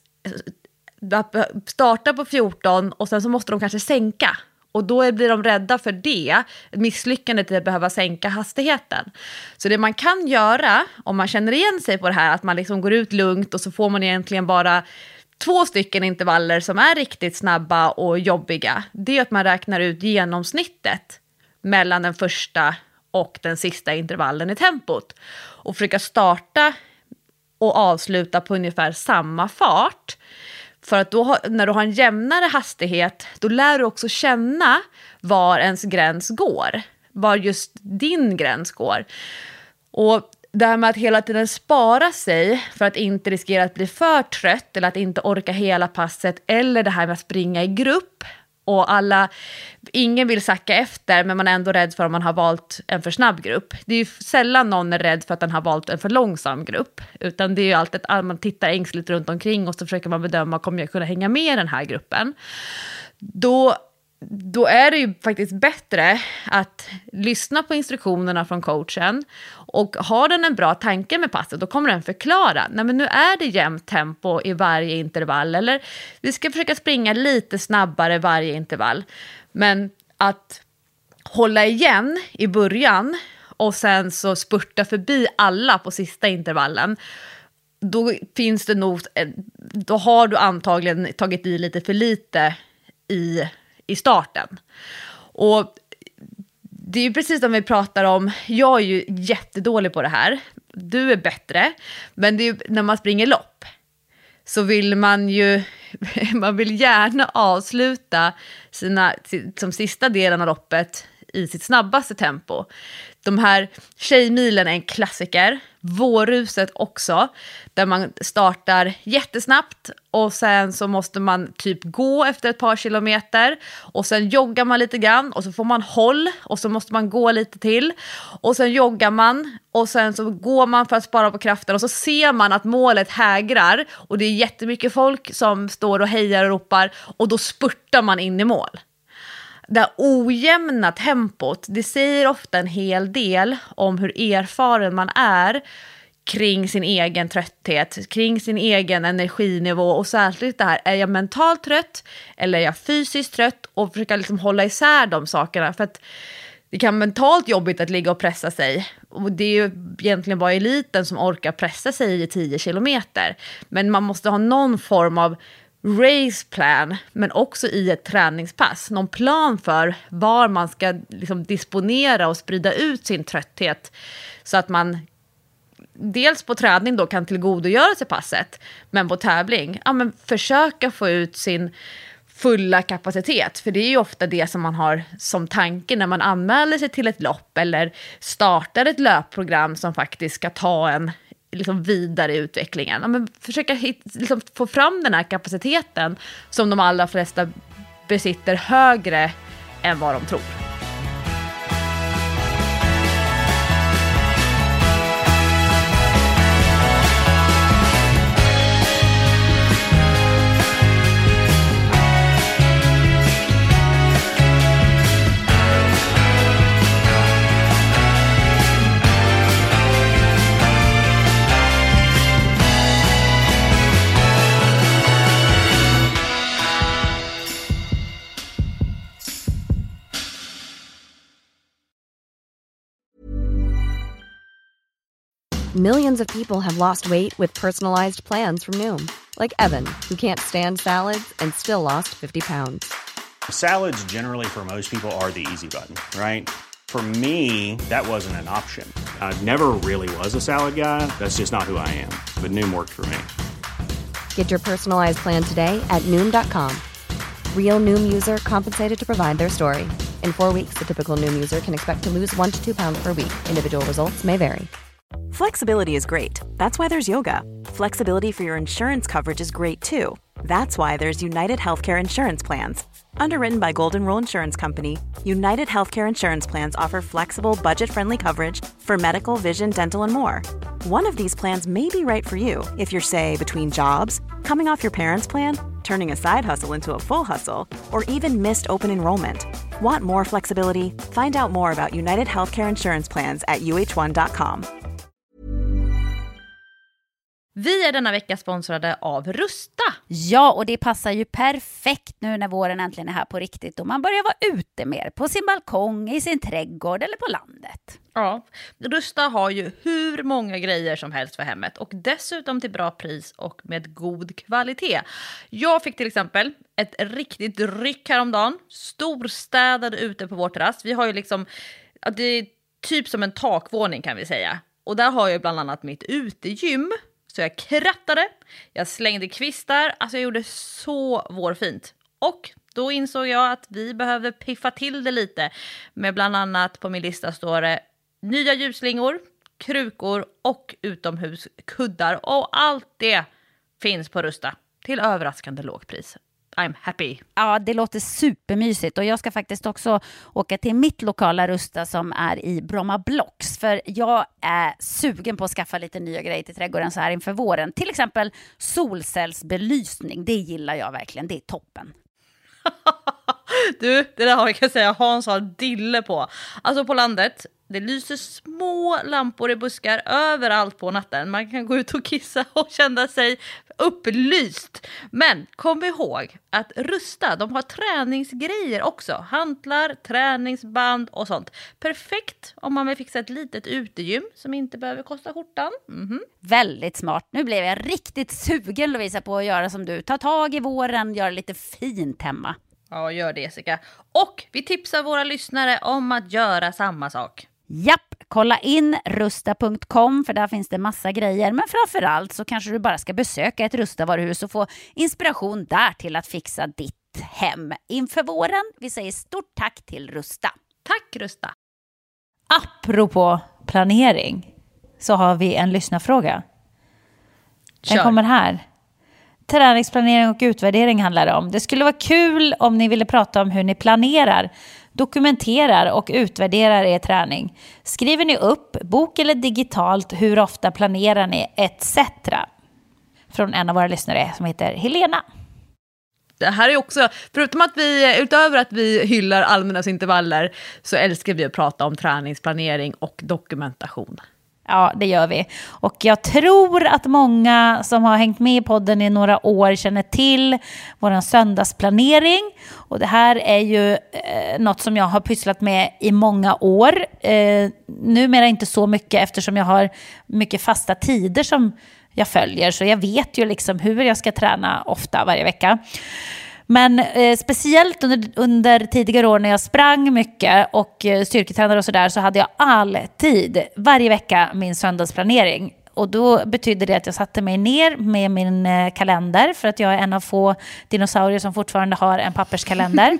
starta på fjorton och sen så måste de kanske sänka. Och då blir de rädda för det, misslyckandet i att behöva sänka hastigheten. Så det man kan göra, om man känner igen sig på det här, att man liksom går ut lugnt och så får man egentligen bara två stycken intervaller som är riktigt snabba och jobbiga. Det är att man räknar ut genomsnittet mellan den första och den sista intervallen i tempot. Och försöka starta och avsluta på ungefär samma fart. För att då, när du har en jämnare hastighet, då lär du också känna var ens gräns går. Var just din gräns går. Och det här med att hela tiden spara sig för att inte riskera att bli för trött eller att inte orka hela passet, eller det här med att springa i grupp. Och alla, ingen vill sacka efter, men man är ändå rädd för om man har valt en för snabb grupp. Det är ju sällan någon är rädd för att den har valt en för långsam grupp. Utan det är ju alltid att man tittar ängsligt runt omkring och så försöker man bedöma, kommer jag kunna hänga med i den här gruppen? Då, då är det ju faktiskt bättre att lyssna på instruktionerna från coachen. Och har den en bra tanke med passet, då kommer den förklara. Nej, men nu är det jämnt tempo i varje intervall. Eller vi ska försöka springa lite snabbare varje intervall. Men att hålla igen i början och sen så spurta förbi alla på sista intervallen. Då finns det nog, då har du antagligen tagit i lite för lite i, i starten. Och det är ju precis som vi pratar om, jag är ju jättedålig på det här. du är bättre. Men det är ju, när man springer lopp så vill man ju man vill gärna avsluta sina, som sista delen av loppet i sitt snabbaste tempo. De här tjejmilen är en klassiker. Vårruset också. Där man startar jättesnabbt och sen så måste man typ gå efter ett par kilometer. Och sen joggar man lite grann och så får man håll och så måste man gå lite till. Och sen joggar man och sen så går man för att spara på kraften och så ser man att målet hägrar. Och det är jättemycket folk som står och hejar och ropar och då spurtar man in i mål. Det ojämna tempot, det säger ofta en hel del om hur erfaren man är kring sin egen trötthet, kring sin egen energinivå och särskilt det här, är jag mentalt trött eller är jag fysiskt trött, och försöka liksom hålla isär de sakerna, för att det kan vara mentalt jobbigt att ligga och pressa sig, och det är ju egentligen bara eliten som orkar pressa sig i tio kilometer, men man måste ha någon form av raceplan, men också i ett träningspass. Någon plan för var man ska liksom disponera och sprida ut sin trötthet så att man dels på träning då kan tillgodogöra sig passet, men på tävling, ja, men försöka få ut sin fulla kapacitet. För det är ju ofta det som man har som tanke när man anmäler sig till ett lopp eller startar ett löpprogram som faktiskt ska ta en liksom vidare i utvecklingen. Ja, men försöka hit, liksom få fram den här kapaciteten som de allra flesta besitter högre än vad de tror. Millions of people have lost weight with personalized plans from Noom. Like Evan, who can't stand salads and still lost fifty pounds. Salads generally for most people are the easy button, right? For me, that wasn't an option. I never really was a salad guy. That's just not who I am. But Noom worked for me. Get your personalized plan today at Noom dot com. Real Noom user compensated to provide their story. In four weeks, the typical Noom user can expect to lose one to two pounds per week. Individual results may vary. Flexibility is great. That's why there's yoga. Flexibility for your insurance coverage is great too. That's why there's United Healthcare Insurance Plans. Underwritten by Golden Rule Insurance Company, United Healthcare Insurance Plans offer flexible, budget-friendly coverage for medical, vision, dental, and more. One of these plans may be right for you if you're, say, between jobs, coming off your parents' plan, turning a side hustle into a full hustle, or even missed open enrollment. Want more flexibility? Find out more about United Healthcare Insurance Plans at U H one dot com. Vi är denna vecka sponsrade av Rusta. Ja, och det passar ju perfekt nu när våren äntligen är här på riktigt och man börjar vara ute mer på sin balkong, i sin trädgård eller på landet. Ja, Rusta har ju hur många grejer som helst för hemmet och dessutom till bra pris och med god kvalitet. Jag fick till exempel ett riktigt ryck häromdagen, storstädade ute på vår terrass. Vi har ju liksom, det är typ som en takvåning kan vi säga. Och där har jag bland annat mitt utegym. Så jag krattade, jag slängde kvistar, alltså jag gjorde så vårfint. Och då insåg jag att vi behövde piffa till det lite. Med bland annat på min lista står det nya ljusslingor, krukor och utomhuskuddar. Och allt det finns på Rusta till överraskande lågpris. I'm happy. Ja, det låter supermysigt och jag ska faktiskt också åka till mitt lokala Rusta som är i Bromma Blocks, för jag är sugen på att skaffa lite nya grejer till trädgården så här inför våren. Till exempel solcellsbelysning, det gillar jag verkligen, det är toppen. Du, det där har jag kan säga Hans har dille på. Alltså på landet, det lyser små lampor i buskar överallt på natten. Man kan gå ut och kissa och känna sig upplyst. Men kom ihåg att Rusta, de har träningsgrejer också. Hantlar, träningsband och sånt. Perfekt om man vill fixa ett litet utegym som inte behöver kosta skjortan. Mm-hmm. Väldigt smart. Nu blev jag riktigt sugen, Lovisa, på att göra som du. Ta tag i våren, göra lite fint hemma. Ja, gör det, Jessica. Och vi tipsar våra lyssnare om att göra samma sak. Japp, Kolla in rusta punkt com för där finns det massa grejer. Men framförallt så kanske du bara ska besöka ett Rusta-varuhus och få inspiration där till att fixa ditt hem inför våren. Vi säger stort tack till Rusta. Tack Rusta. Apropå planering så har vi en lyssnarfråga. Den Kör. kommer här. Träningsplanering och utvärdering handlar det om. Det skulle vara kul om ni ville prata om hur ni planerar, dokumenterar och utvärderar er träning. Skriver ni upp, bok eller digitalt, hur ofta planerar ni et cetera. Från en av våra lyssnare som heter Helena. Det här är också, förutom att vi, utöver att vi hyllar allmännas intervaller, så älskar vi att prata om träningsplanering och dokumentation. Ja, det gör vi. Och jag tror att många som har hängt med i podden i några år känner till vår söndagsplanering. Och det här är ju eh, något som jag har pysslat med i många år. Eh, numera inte så mycket eftersom jag har mycket fasta tider som jag följer. Så jag vet ju liksom hur jag ska träna ofta varje vecka. Men eh, speciellt under, under tidigare år när jag sprang mycket och eh, styrketränade och sådär, så hade jag alltid, varje vecka, min söndagsplanering. Och då betydde det att jag satte mig ner med min eh, kalender, för att jag är en av få dinosaurier som fortfarande har en papperskalender.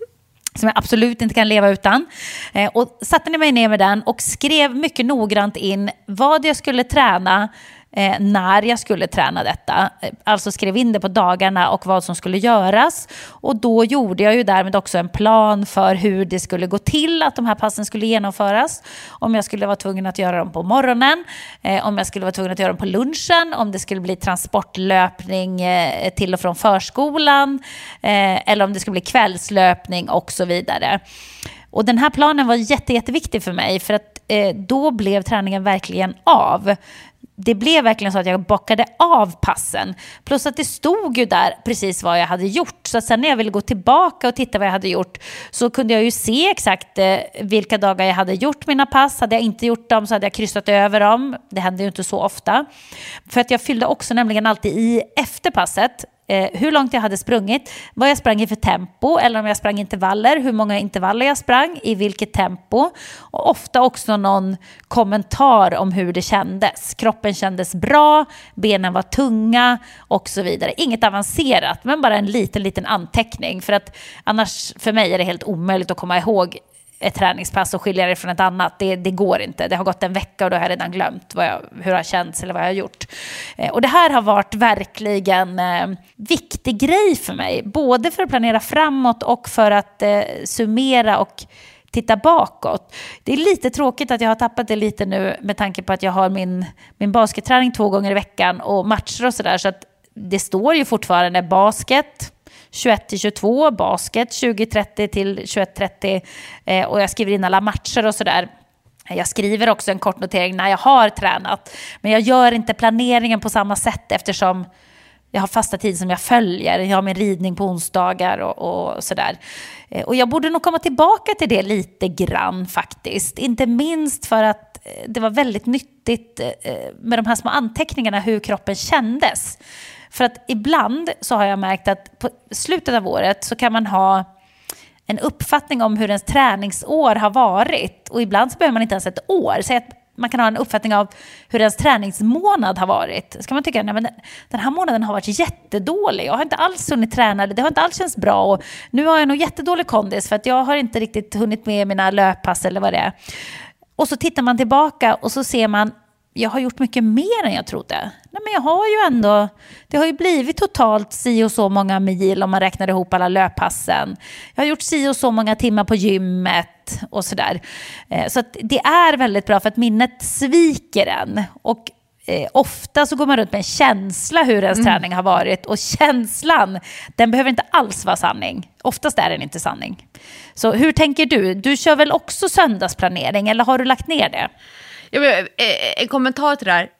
Som jag absolut inte kan leva utan. Eh, och satte mig ner med den och skrev mycket noggrant in vad jag skulle träna, Eh, när jag skulle träna detta. Alltså skrev in det på dagarna och vad som skulle göras. Och då gjorde jag ju därmed också en plan för hur det skulle gå till att de här passen skulle genomföras. Om jag skulle vara tvungen att göra dem på morgonen, eh, om jag skulle vara tvungen att göra dem på lunchen, om det skulle bli transportlöpning eh, till och från förskolan, eh, eller om det skulle bli kvällslöpning och så vidare. Och den här planen var jätte, jätteviktig för mig, för att eh, då blev träningen verkligen av. Det blev verkligen så att jag bockade av passen. Plus att det stod ju där precis vad jag hade gjort. Så att sen när jag ville gå tillbaka och titta vad jag hade gjort, så kunde jag ju se exakt eh, vilka dagar jag hade gjort mina pass. Hade jag inte gjort dem så hade jag kryssat över dem. Det hände ju inte så ofta. För att jag fyllde också nämligen alltid i efter passet eh, hur långt jag hade sprungit, vad jag sprang i för tempo, eller om jag sprang intervaller, hur många intervaller jag sprang, i vilket tempo. Och ofta också någon kommentar om hur det kändes. Kroppen kändes bra, benen var tunga och så vidare. Inget avancerat, men bara en liten, liten anteckning. För att annars, för mig är det helt omöjligt att komma ihåg ett träningspass och skilja det från ett annat. Det, det går inte. Det har gått en vecka och då har jag redan glömt vad jag, hur det har känts eller vad jag har gjort. Eh, och det här har varit verkligen eh, viktig grej för mig. Både för att planera framåt och för att eh, summera och titta bakåt. Det är lite tråkigt att jag har tappat det lite nu med tanke på att jag har min, min basketträning två gånger i veckan och matcher och sådär. Så att det står ju fortfarande basket tjugoett till tjugotvå, basket tjugo trettio till tjugoett trettio eh, och jag skriver in alla matcher och sådär. Jag skriver också en kort notering när jag har tränat, men jag gör inte planeringen på samma sätt eftersom jag har fasta tid som jag följer. Jag har min ridning på onsdagar och, och sådär. Eh, och jag borde nog komma tillbaka till det lite grann faktiskt. Inte minst för att eh, det var väldigt nyttigt eh, med de här små anteckningarna hur kroppen kändes. För att ibland så har jag märkt att på slutet av året så kan man ha en uppfattning om hur ens träningsår har varit. Och ibland så behöver man inte ens ett år. Så att man kan ha en uppfattning av hur ens träningsmånad har varit. Så kan man tycka, nej men den här månaden har varit jättedålig. Jag har inte alls hunnit träna. Det har inte alls känts bra. Och nu har jag nog jättedålig kondis för att jag har inte riktigt hunnit med mina löppass eller vad det är. Och så tittar man tillbaka och så ser man, jag har gjort mycket mer än jag trodde. Nej, men jag har ju ändå, det har ju blivit totalt si och så många mil om man räknar ihop alla löppassen. Jag har gjort si och så många timmar på gymmet och sådär. Så att det är väldigt bra för att minnet sviker en. Och eh, ofta så går man runt med en känsla hur ens mm. träning har varit. Och känslan, den behöver inte alls vara sanning. Oftast är den inte sanning. Så hur tänker du? Du kör väl också söndagsplanering eller har du lagt ner det? Ja, men, en kommentar till det här.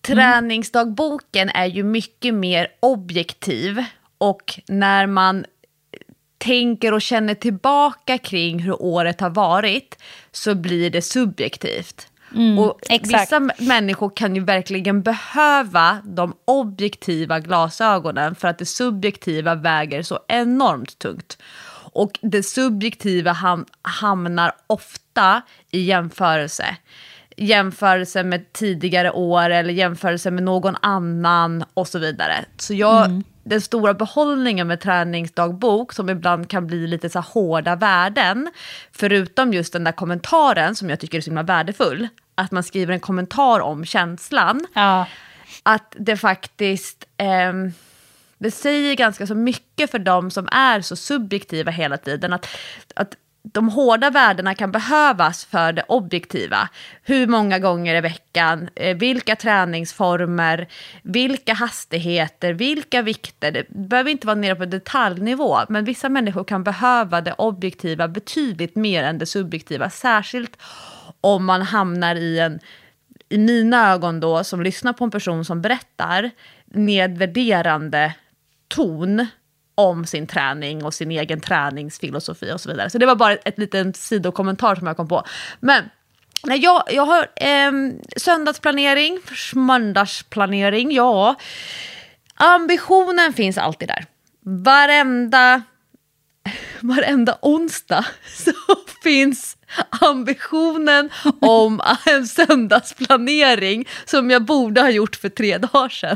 Träningsdagboken är ju mycket mer objektiv, och när man tänker och känner tillbaka kring hur året har varit så blir det subjektivt. Mm, och exakt. Vissa människor kan ju verkligen behöva de objektiva glasögonen för att det subjektiva väger så enormt tungt. Och det subjektiva ham- hamnar ofta i jämförelse. Jämförelse med tidigare år eller jämförelse med någon annan och så vidare. Så jag, mm. den stora behållningen med träningsdagbok som ibland kan bli lite så här hårda värden, förutom just den där kommentaren som jag tycker är så himla värdefull, att man skriver en kommentar om känslan. Ja. Att det faktiskt eh, det säger ganska så mycket för dem som är så subjektiva hela tiden, att, att de hårda värdena kan behövas för det objektiva. Hur många gånger i veckan, eh, vilka träningsformer, vilka hastigheter, vilka vikter. Det behöver inte vara nere på detaljnivå, men vissa människor kan behöva det objektiva betydligt mer än det subjektiva. Särskilt om man hamnar i en, i mina ögon då, som lyssnar på en person som berättar, nedvärderande ton om sin träning och sin egen träningsfilosofi och så vidare. Så det var bara ett, ett liten sidokommentar som jag kom på. Men när jag, jag har eh, söndagsplanering, måndagsplanering, ja. Ambitionen finns alltid där. Varenda, varenda onsdag så finns ambitionen om en söndagsplanering som jag borde ha gjort för tre dagar sedan.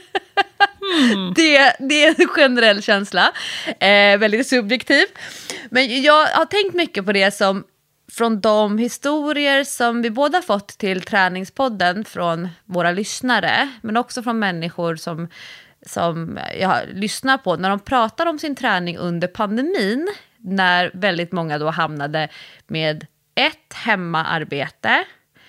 Mm. Det, det är en generell känsla, eh, väldigt subjektiv. Men jag har tänkt mycket på det som från de historier som vi båda fått till träningspodden från våra lyssnare, men också från människor som, som jag lyssnar på när de pratar om sin träning under pandemin, när väldigt många då hamnade med ett hemmaarbete,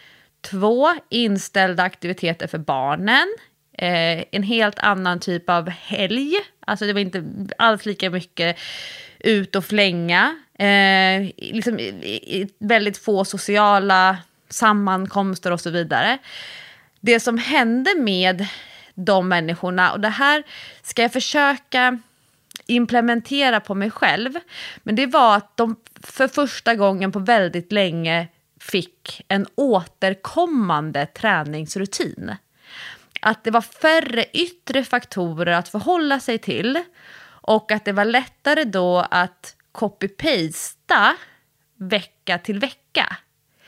två inställda aktiviteter för barnen, Eh, en helt annan typ av helg. Alltså det var inte alls lika mycket ut och flänga. Eh, liksom, i, i, väldigt få sociala sammankomster och så vidare. Det som hände med de människorna, och det här ska jag försöka implementera på mig själv, men det var att de för första gången på väldigt länge fick en återkommande träningsrutin. Att det var färre yttre faktorer att förhålla sig till, och att det var lättare då att copy-pasta vecka till vecka.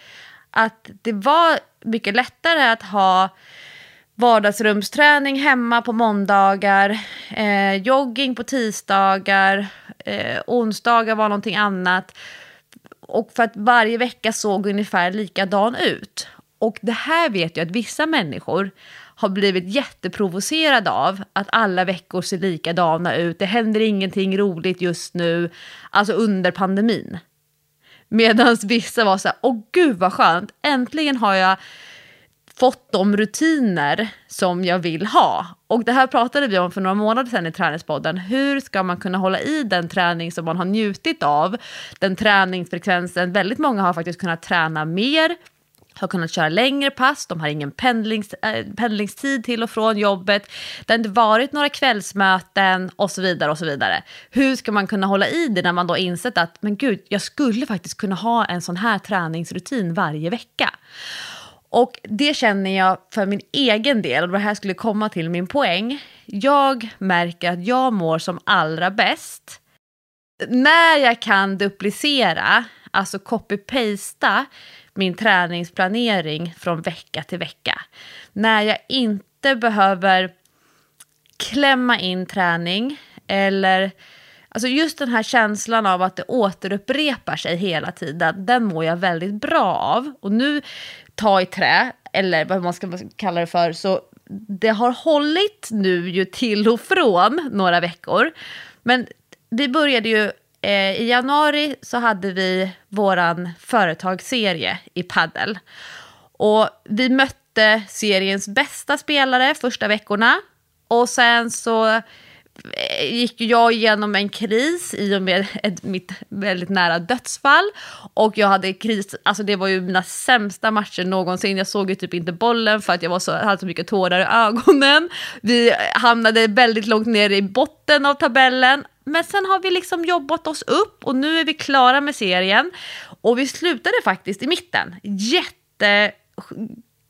Att det var mycket lättare att ha vardagsrumsträning hemma på måndagar, eh, jogging på tisdagar, eh, onsdagar var någonting annat. Och för att varje vecka såg ungefär likadan ut. Och det här vet jag att vissa människor har blivit jätteprovocerade av, att alla veckor ser likadana ut. Det händer ingenting roligt just nu, alltså under pandemin. Medan vissa var så här, åh gud vad skönt, äntligen har jag fått de rutiner som jag vill ha. Och det här pratade vi om för några månader sedan i träningspodden. Hur ska man kunna hålla i den träning som man har njutit av? Den träningsfrekvensen, väldigt många har faktiskt kunnat träna mer, har kunnat köra längre pass, de har ingen pendlings, äh, pendlingstid till och från jobbet, det har inte varit några kvällsmöten och så vidare och så vidare. Hur ska man kunna hålla i det när man då insett att, men gud, jag skulle faktiskt kunna ha en sån här träningsrutin varje vecka? Och det känner jag för min egen del, och det här skulle komma till min poäng. Jag märker att jag mår som allra bäst när jag kan duplicera, alltså copy-pasta min träningsplanering från vecka till vecka. När jag inte behöver klämma in träning, eller alltså just den här känslan av att det återupprepar sig hela tiden, den mår jag väldigt bra av. Och nu, ta i trä, eller vad man ska kalla det för, så det har hållit nu ju till och från några veckor. Men vi började ju i januari, så hade vi våran företagsserie i paddel. Och vi mötte seriens bästa spelare första veckorna. Och sen så gick jag igenom en kris i och med ett, mitt väldigt nära dödsfall. Och jag hade kris, alltså det var ju mina sämsta matcher någonsin. Jag såg ju typ inte bollen för att jag var så, hade så mycket tårar i ögonen. Vi hamnade väldigt långt ner i botten av tabellen. Men sen har vi liksom jobbat oss upp och nu är vi klara med serien. Och vi slutade faktiskt i mitten. Jätte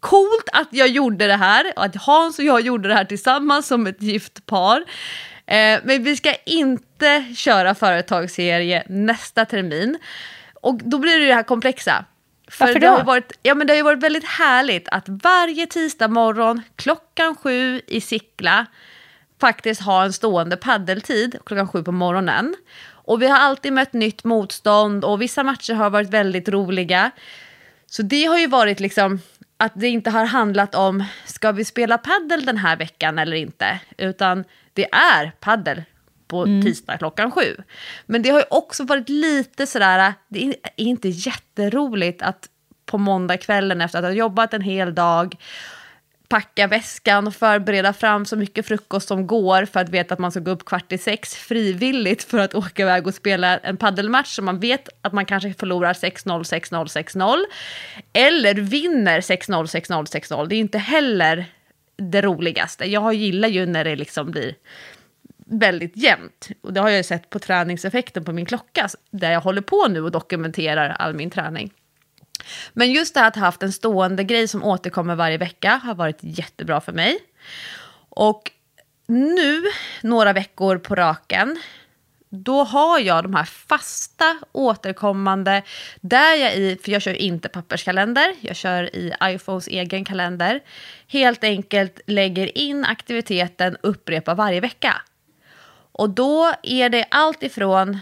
coolt att jag gjorde det här, att Hans och jag gjorde det här tillsammans som ett gift par. Eh, men vi ska inte köra företagsserie nästa termin. Och då blir det det här komplexa. För Varför det då? har ju varit, ja, men det har ju varit väldigt härligt att varje tisdag morgon klockan sju i Sickla faktiskt ha en stående paddeltid klockan sju på morgonen. Och vi har alltid mött nytt motstånd och vissa matcher har varit väldigt roliga. Så det har ju varit liksom att det inte har handlat om ska vi spela paddel den här veckan eller inte. Utan det är paddel på mm. tisdag klockan sju. Men det har ju också varit lite sådär, det är inte jätteroligt att på måndagskvällen efter att ha jobbat en hel dag packa väskan och förbereda fram så mycket frukost som går för att veta att man ska gå upp kvart i sex frivilligt för att åka iväg och spela en paddelmatch som man vet att man kanske förlorar sex noll, sex noll, sex noll eller vinner sex noll, sex noll, sex noll. Det är inte heller det roligaste. Jag gillar ju när det liksom blir väldigt jämnt. Och det har jag ju sett på träningseffekten på min klocka där jag håller på nu och dokumenterar all min träning. Men just det här att ha haft en stående grej som återkommer varje vecka har varit jättebra för mig. Och nu, några veckor på raken, då har jag de här fasta återkommande där jag i, för jag kör inte papperskalender, jag kör i iPhones egen kalender, helt enkelt lägger in aktiviteten upprepa varje vecka. Och då är det allt ifrån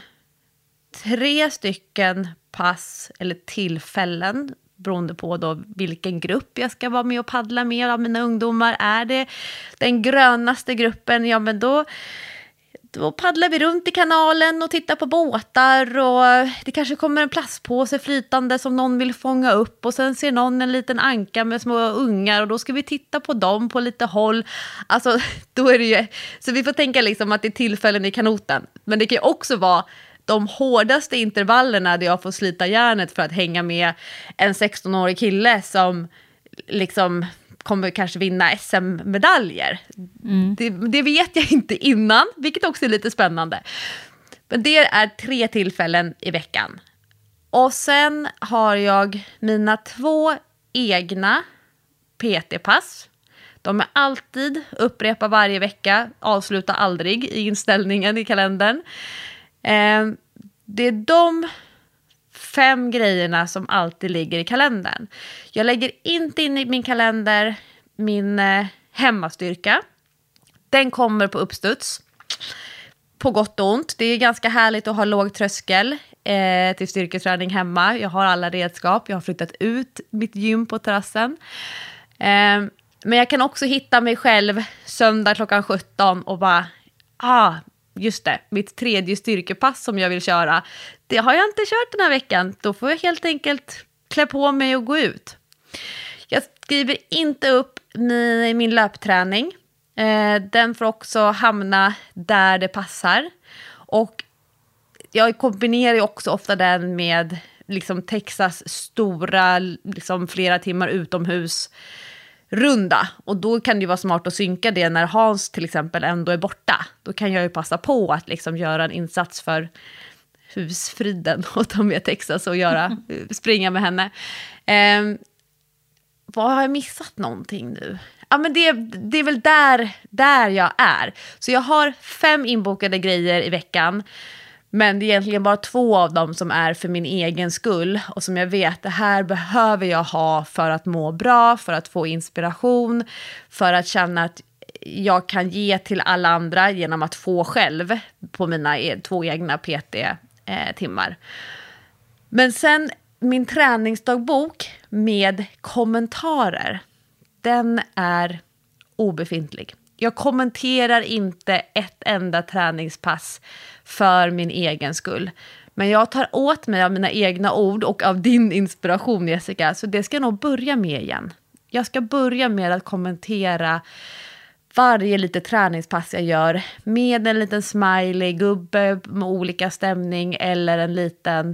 tre stycken pass eller tillfällen beroende på då vilken grupp jag ska vara med och paddla med av mina ungdomar. Är det den grönaste gruppen, ja men då, då paddlar vi runt i kanalen och tittar på båtar och det kanske kommer en plastpåse flytande som någon vill fånga upp och sen ser någon en liten anka med små ungar och då ska vi titta på dem på lite håll. Alltså då är det ju, så vi får tänka liksom att det är tillfällen i kanoten, men det kan ju också vara de hårdaste intervallerna där jag får slita järnet för att hänga med en sexton-årig kille som liksom kommer kanske vinna S M-medaljer. Mm. Det, det vet jag inte innan, vilket också är lite spännande. Men det är tre tillfällen i veckan. Och sen har jag mina två egna P T-pass. De är alltid upprepa varje vecka, avsluta aldrig i inställningen i kalendern. Eh, det är de fem grejerna som alltid ligger i kalendern. Jag lägger inte in i min kalender min eh, hemmastyrka. Den kommer på uppstuds. På gott och ont. Det är ganska härligt att ha låg tröskel eh, till styrketräning hemma. Jag har alla redskap. Jag har flyttat ut mitt gym på terrassen. Eh, men jag kan också hitta mig själv söndag klockan sjutton och bara... Ah, just det, mitt tredje styrkepass som jag vill köra, det har jag inte kört den här veckan. Då får jag helt enkelt klä på mig och gå ut. Jag skriver inte upp min, min löpträning. Eh, den får också hamna där det passar. Och jag kombinerar ju också ofta den med liksom Texas stora, liksom flera timmar utomhus runda. Och då kan det ju vara smart att synka det när Hans till exempel ändå är borta. Då kan jag ju passa på att liksom göra en insats för husfriden och ta med Texas och göra, springa med henne. Eh, vad har jag missat någonting nu? Ja, men det, det är väl där, där jag är. Så jag har fem inbokade grejer i veckan. Men det är egentligen bara två av dem som är för min egen skull. Och som jag vet, det här behöver jag ha för att må bra, för att få inspiration. För att känna att jag kan ge till alla andra genom att få själv på mina två egna P T-timmar. Men sen min träningsdagbok med kommentarer, den är obefintlig. Jag kommenterar inte ett enda träningspass för min egen skull. Men jag tar åt mig av mina egna ord och av din inspiration, Jessica. Så det ska jag nog börja med igen. Jag ska börja med att kommentera varje lite träningspass jag gör med en liten smiley, gubbe med olika stämning eller en liten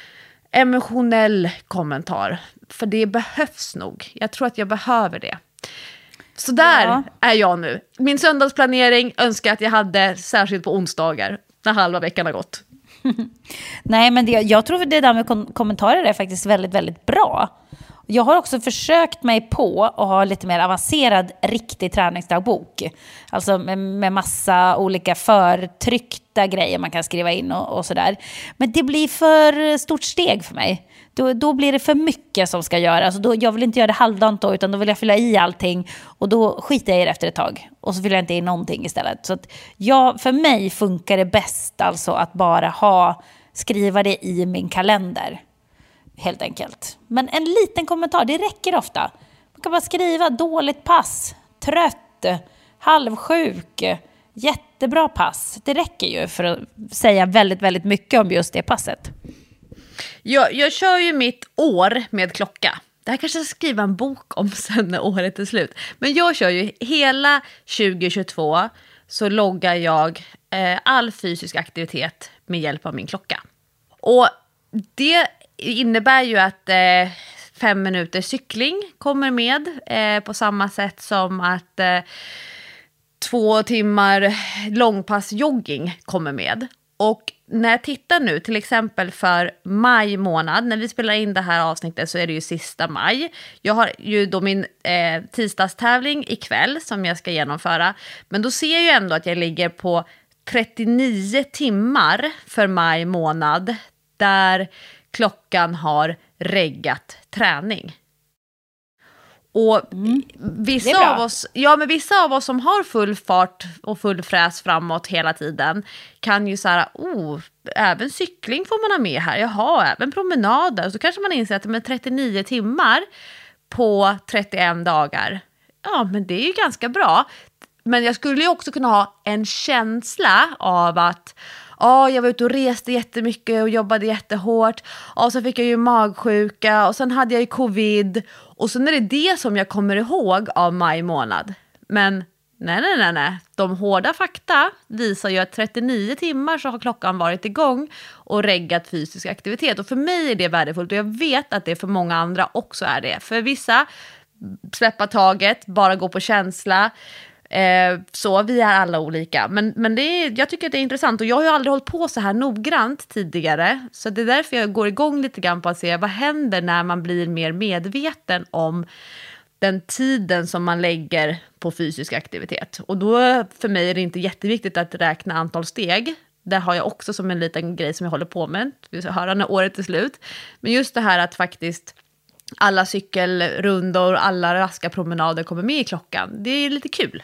emotionell kommentar. För det behövs nog. Jag tror att jag behöver det. Så där ja. är jag nu. Min söndagsplanering önskar att jag hade särskilt på onsdagar när halva veckan har gått. Nej, men det, jag tror att det där med kom- kommentarer är faktiskt väldigt, väldigt bra. Jag har också försökt mig på att ha lite mer avancerad riktig träningsdagbok. Alltså med, med massa olika förtryckta grejer man kan skriva in och, och sådär. Men det blir för stort steg för mig. Då, då blir det för mycket som ska göras. Alltså då, jag vill inte göra det halvdant då, utan då vill jag fylla i allting. Och då skiter jag i det efter ett tag. Och så fyller jag inte i någonting istället. Så att jag, för mig funkar det bäst alltså att bara ha, skriva det i min kalender. Helt enkelt. Men en liten kommentar, det räcker ofta. Man kan bara skriva dåligt pass, trött, halvsjuk, jättebra pass. Det räcker ju för att säga väldigt, väldigt mycket om just det passet. Jag, jag kör ju mitt år med klocka. Det här kanske jag ska skriva en bok om sen när året är slut. Men jag kör ju hela tjugo tjugotvå, så loggar jag eh, all fysisk aktivitet med hjälp av min klocka. Och det innebär ju att eh, fem minuter cykling kommer med eh, på samma sätt som att eh, två timmar långpass jogging kommer med. Och när jag tittar nu till exempel för maj månad, när vi spelar in det här avsnittet så är det ju sista maj. Jag har ju då min eh, tisdagstävling ikväll som jag ska genomföra. Men då ser jag ju ändå att jag ligger på trettionio timmar för maj månad där klockan har reggat träning. Och mm. vissa av oss, ja men vissa av oss som har full fart och full fräs framåt hela tiden kan ju så här, oh, även cykling får man ha med här. Jaha, även promenader. Och så kanske man inser att med trettionio timmar på trettioen dagar. Ja, men det är ju ganska bra. Men jag skulle ju också kunna ha en känsla av att ja, jag var ute och reste jättemycket och jobbade jättehårt. Och så fick jag ju magsjuka och sen hade jag ju covid. Och så är det det som jag kommer ihåg av maj månad. Men nej, nej, nej, nej. De hårda fakta visar ju att trettionio timmar så har klockan varit igång och reggat fysisk aktivitet. Och för mig är det värdefullt och jag vet att det för många andra också är det. För vissa släppa taget, bara gå på känsla. Eh, så vi är alla olika. Men, men det är, jag tycker att det är intressant. Och jag har ju aldrig hållit på så här noggrant tidigare. Så det är därför jag går igång lite grann på att se vad händer när man blir mer medveten om den tiden som man lägger på fysisk aktivitet. Och då för mig är det inte jätteviktigt att räkna antal steg. Det har jag också som en liten grej som jag håller på med. Vi ska höra när året är slut. Men just det här att faktiskt alla cykelrundor, alla raska promenader kommer med i klockan. Det är lite kul.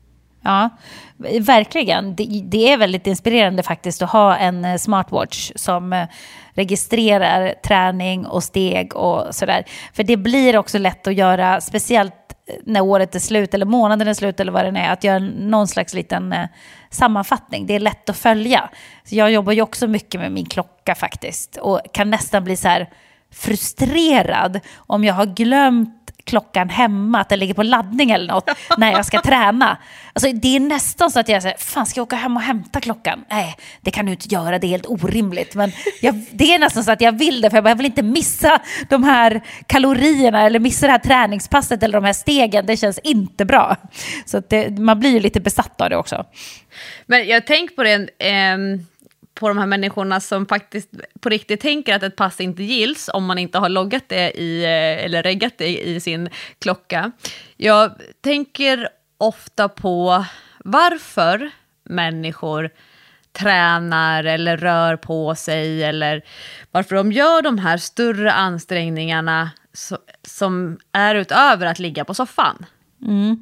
Ja, verkligen. Det, det är väldigt inspirerande faktiskt att ha en smartwatch som registrerar träning och steg och sådär. För det blir också lätt att göra, speciellt när året är slut eller månaden är slut eller vad det är, att göra någon slags liten sammanfattning. Det är lätt att följa. Så jag jobbar ju också mycket med min klocka faktiskt och kan nästan bli så här frustrerad om jag har glömt klockan hemma, att den ligger på laddning eller något när jag ska träna. Alltså det är nästan så att jag säger, fan ska jag åka hem och hämta klockan? Nej, det kan du inte göra, det är helt orimligt. Men jag, det är nästan så att jag vill det, för jag, bara, jag vill inte missa de här kalorierna eller missa det här träningspasset eller de här stegen. Det känns inte bra. Så att det, man blir ju lite besatt av det också. Men jag tänker på det... Eh... på de här människorna som faktiskt på riktigt tänker att ett pass inte gills om man inte har loggat det i, eller reggat det i sin klocka. Jag tänker ofta på varför människor tränar eller rör på sig eller varför de gör de här större ansträngningarna som är utöver att ligga på soffan. Mm.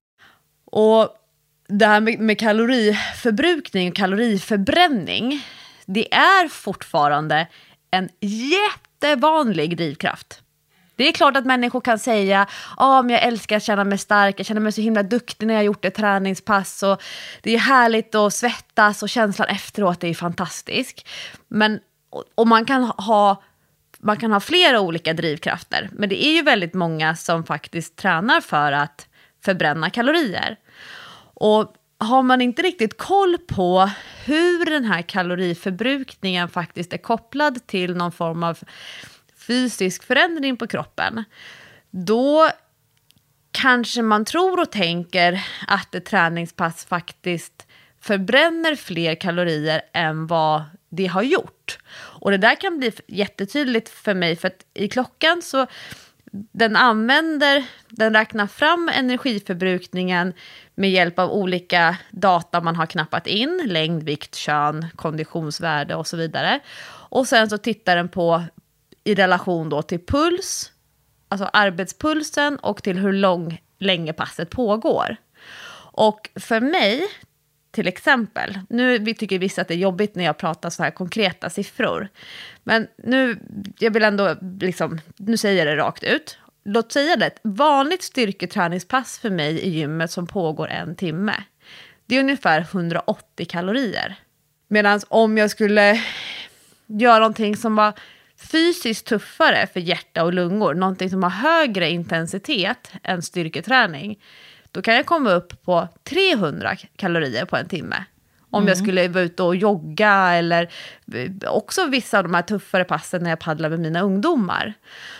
Och det här med, med kaloriförbrukning och kaloriförbränning, det är fortfarande en jättevanlig drivkraft. Det är klart att människor kan säga ja, men jag älskar att känna mig stark, jag känner mig så himla duktig när jag har gjort ett träningspass och det är härligt att svettas och känslan efteråt är fantastisk. Men, och man kan ha man kan ha flera olika drivkrafter, men det är ju väldigt många som faktiskt tränar för att förbränna kalorier. Och har man inte riktigt koll på hur den här kaloriförbrukningen faktiskt är kopplad till någon form av fysisk förändring på kroppen, då kanske man tror och tänker att ett träningspass faktiskt förbränner fler kalorier än vad det har gjort. Och det där kan bli jättetydligt för mig, för att i klockan så Den använder, den räknar fram energiförbrukningen med hjälp av olika data man har knappat in, längd, vikt, kön, konditionsvärde och så vidare. Och sen så tittar den på i relation då till puls, alltså arbetspulsen, och till hur lång, länge passet pågår. Och för mig, till exempel, nu vi tycker vissa att det är jobbigt när jag pratar så här konkreta siffror. Men nu, jag vill ändå liksom, nu säger jag det rakt ut. Låt säga det, ett vanligt styrketräningspass för mig i gymmet som pågår en timme. Det är ungefär hundraåttio kalorier. Medan om jag skulle göra någonting som var fysiskt tuffare för hjärta och lungor, någonting som har högre intensitet än styrketräning, då kan jag komma upp på trehundra kalorier på en timme. Om mm. jag skulle vara ute och jogga, eller också vissa av de här tuffare passen när jag paddlar med mina ungdomar.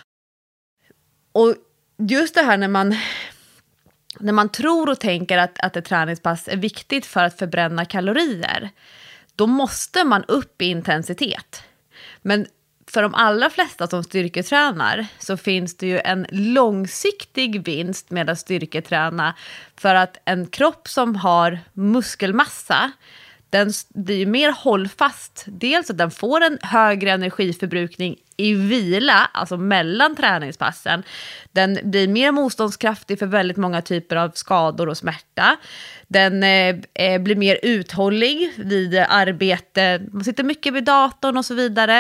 Och just det här när man, när man tror och tänker att, att ett träningspass är viktigt för att förbränna kalorier, då måste man upp i intensitet. Men för de allra flesta som styrketränar så finns det ju en långsiktig vinst med att styrketräna, för att en kropp som har muskelmassa, den blir mer hållfast. Dels att den får en högre energiförbrukning i vila, alltså mellan träningspassen. Den blir mer motståndskraftig för väldigt många typer av skador och smärta. Den eh, blir mer uthållig vid arbete. Man sitter mycket vid datorn och så vidare.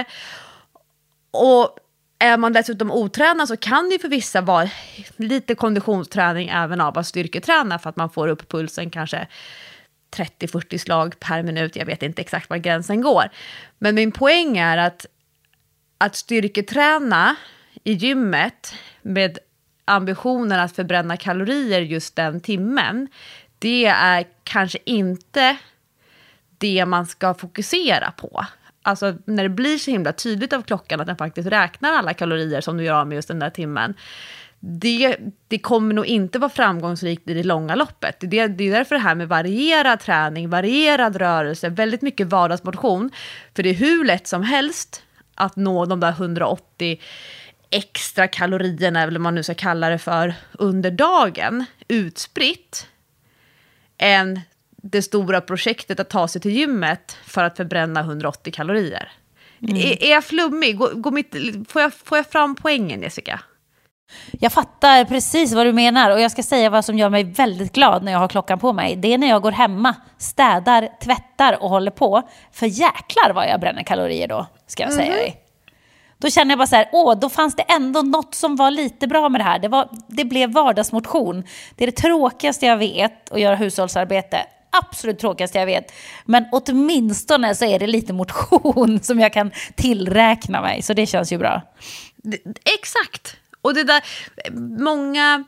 Och är man dessutom otränad så kan det ju för vissa vara lite konditionsträning även av att styrketräna, för att man får upp pulsen kanske trettio till fyrtio slag per minut. Jag vet inte exakt var gränsen går. Men min poäng är att, att styrketräna i gymmet med ambitionen att förbränna kalorier just den timmen, det är kanske inte det man ska fokusera på. Alltså när det blir så himla tydligt av klockan att den faktiskt räknar alla kalorier som du gör av med just den där timmen, det, det kommer nog inte vara framgångsrikt i det långa loppet. Det, det är därför det här med varierad träning, varierad rörelse, väldigt mycket vardagsmotion. För det är hur lätt som helst att nå de där hundraåttio extra kalorierna, eller vad man nu ska kalla det för, under dagen, utspritt, än det stora projektet att ta sig till gymmet för att förbränna hundraåttio kalorier. Mm. Är, är jag flummig? Går, går mitt, får, jag, får jag fram poängen, Jessica? Jag fattar precis vad du menar, och jag ska säga vad som gör mig väldigt glad när jag har klockan på mig. Det är när jag går hemma, städar, tvättar och håller på. För jäklar vad jag bränner kalorier då, ska jag mm. säga dig. Då känner jag bara så här, åh, då fanns det ändå något som var lite bra med det här. Det, var, det blev vardagsmotion. Det är det tråkigaste jag vet, att göra hushållsarbete. Absolut tråkigaste jag vet. Men åtminstone så är det lite motion som jag kan tillräkna mig. Så det känns ju bra. Det, exakt. Och det där, många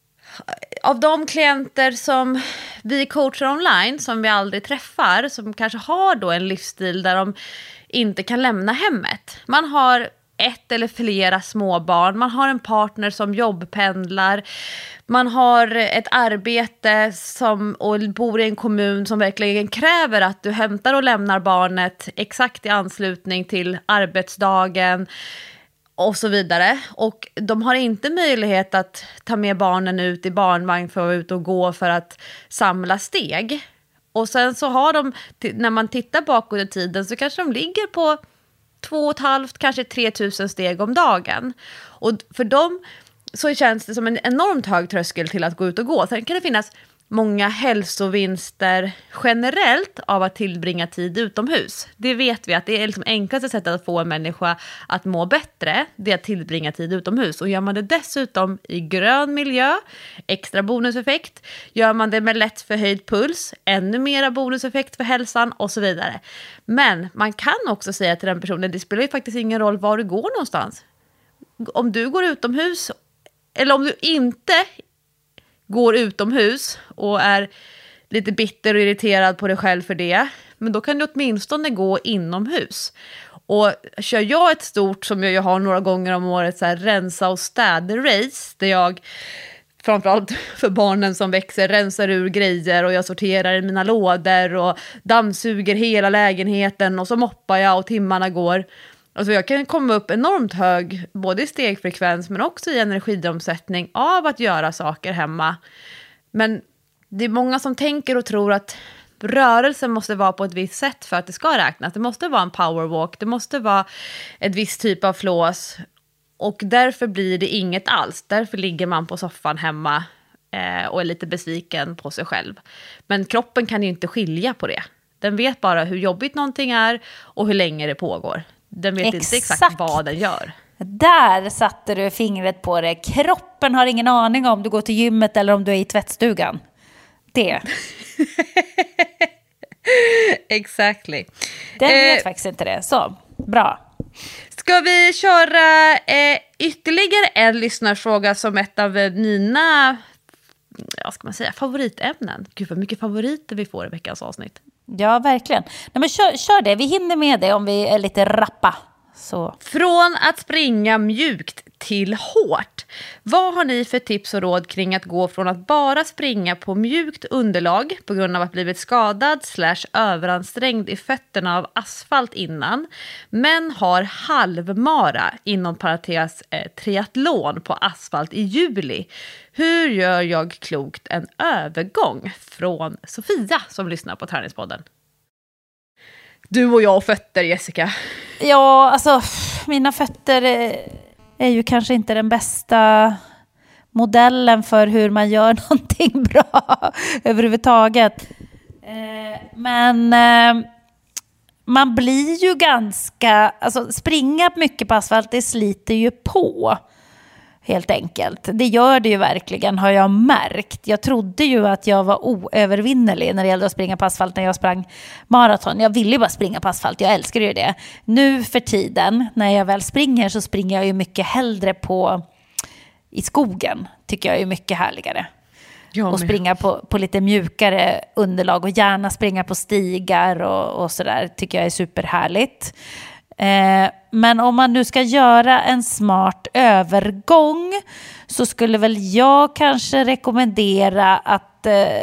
av de klienter som vi coachar online, som vi aldrig träffar, som kanske har då en livsstil där de inte kan lämna hemmet. Man har ett eller flera småbarn, man har en partner som jobbpendlar, man har ett arbete som, och bor i en kommun som verkligen kräver att du hämtar och lämnar barnet exakt i anslutning till arbetsdagen och så vidare. Och de har inte möjlighet att ta med barnen ut i barnvagn för att vara ute och gå för att samla steg. Och sen så har de, när man tittar bakåt i tiden, så kanske de ligger på två och ett halvt, kanske tre tusen steg om dagen. Och för dem så känns det som en enormt hög tröskel till att gå ut och gå. Sen kan det finnas många hälsovinster generellt av att tillbringa tid utomhus. Det vet vi att det är liksom enklaste sättet att få en människa att må bättre, det är att tillbringa tid utomhus. Och gör man det dessutom i grön miljö, extra bonuseffekt. Gör man det med lätt förhöjd puls, ännu mera bonuseffekt för hälsan och så vidare. Men man kan också säga till den personen, det spelar ju faktiskt ingen roll var du går någonstans. Om du går utomhus, eller om du inte går utomhus och är lite bitter och irriterad på dig själv för det, men då kan du åtminstone gå inomhus. Och kör jag ett stort, som jag har några gånger om året, så här rensa och städ-race, där jag framförallt för barnen som växer rensar ur grejer och jag sorterar i mina lådor och dammsuger hela lägenheten och så moppar jag och timmarna går. Alltså jag kan komma upp enormt hög både i stegfrekvens men också i energiomsättning av att göra saker hemma. Men det är många som tänker och tror att rörelsen måste vara på ett visst sätt för att det ska räknas. Det måste vara en powerwalk, det måste vara ett visst typ av flås. Och därför blir det inget alls. Därför ligger man på soffan hemma eh, och är lite besviken på sig själv. Men kroppen kan ju inte skilja på det. Den vet bara hur jobbigt någonting är och hur länge det pågår. Den vet exakt. inte exakt vad den gör. Där satte du fingret på det. Kroppen har ingen aning om du går till gymmet eller om du är i tvättstugan. Det. Exactly. Den vet eh, faktiskt inte det. Så, bra. Ska vi köra eh, ytterligare en lyssnarfråga som ett av mina, vad ska man säga, favoritämnen. Gud vad mycket favoriter vi får i veckans avsnitt. Ja, verkligen. Nej, men kör, kör det. Vi hinner med det om vi är lite rappa. Så. Från att springa mjukt till hårt. Vad har ni för tips och råd kring att gå från att bara springa på mjukt underlag på grund av att blivit skadad slash överansträngd i fötterna av asfalt innan, men har halvmara inom parentes eh, triathlon på asfalt i juli? Hur gör jag klokt en övergång? Från Sofia som lyssnar på Träningspodden. Du och jag och fötter, Jessica. Ja, alltså mina fötter är, är ju kanske inte den bästa modellen för hur man gör någonting bra överhuvudtaget. Eh, men eh, man blir ju ganska, alltså springa mycket på asfalt, det sliter ju på. Helt enkelt. Det gör det ju verkligen, har jag märkt. Jag trodde ju att jag var oövervinnerlig när det gällde att springa på asfalt när jag sprang maraton. Jag ville ju bara springa på asfalt, jag älskar ju det. Nu för tiden, när jag väl springer, så springer jag ju mycket hellre på i skogen. Tycker jag är mycket härligare. Och springa på, på lite mjukare underlag och gärna springa på stigar och, och sådär tycker jag är superhärligt. Eh, men om man nu ska göra en smart övergång så skulle väl jag kanske rekommendera att eh,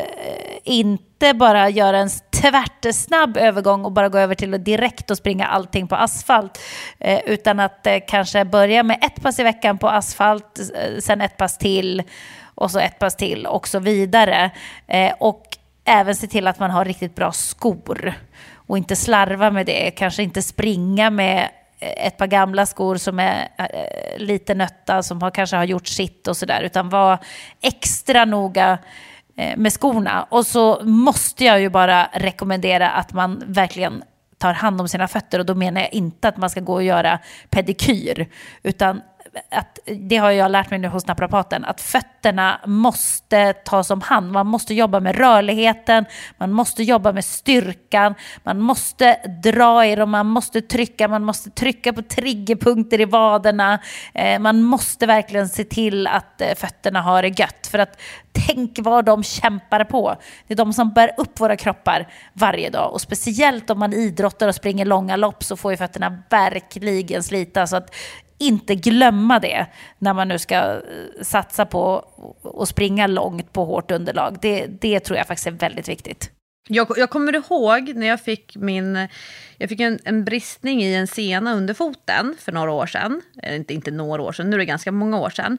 inte bara göra en tvärtsnabb övergång och bara gå över till att direkt och springa allting på asfalt, eh, utan att eh, kanske börja med ett pass i veckan på asfalt, eh, sen ett pass till och så ett pass till och så vidare, eh, och även se till att man har riktigt bra skor. Och inte slarva med det. Kanske inte springa med ett par gamla skor som är äh, lite nötta. Som har, kanske har gjort sitt och sådär. Utan vara extra noga äh, med skorna. Och så måste jag ju bara rekommendera att man verkligen tar hand om sina fötter. Och då menar jag inte att man ska gå och göra pedikyr. Utan att, det har jag lärt mig nu hos naprapaten, att fötterna måste tas om hand. Man måste jobba med rörligheten, man måste jobba med styrkan, man måste dra i dem, man måste trycka, man måste trycka på triggerpunkter i vaderna. Eh, man måste verkligen se till att eh, fötterna har det gött, för att tänk vad de kämpar på. Det är de som bär upp våra kroppar varje dag, och speciellt om man idrottar och springer långa lopp så får ju fötterna verkligen slita, så att inte glömma det när man nu ska satsa på att springa långt på hårt underlag. Det, det tror jag faktiskt är väldigt viktigt. Jag, jag kommer ihåg när jag fick min jag fick en, en bristning i en sena under foten för några år sedan. Eller inte, inte några år sedan, nu är det ganska många år sedan.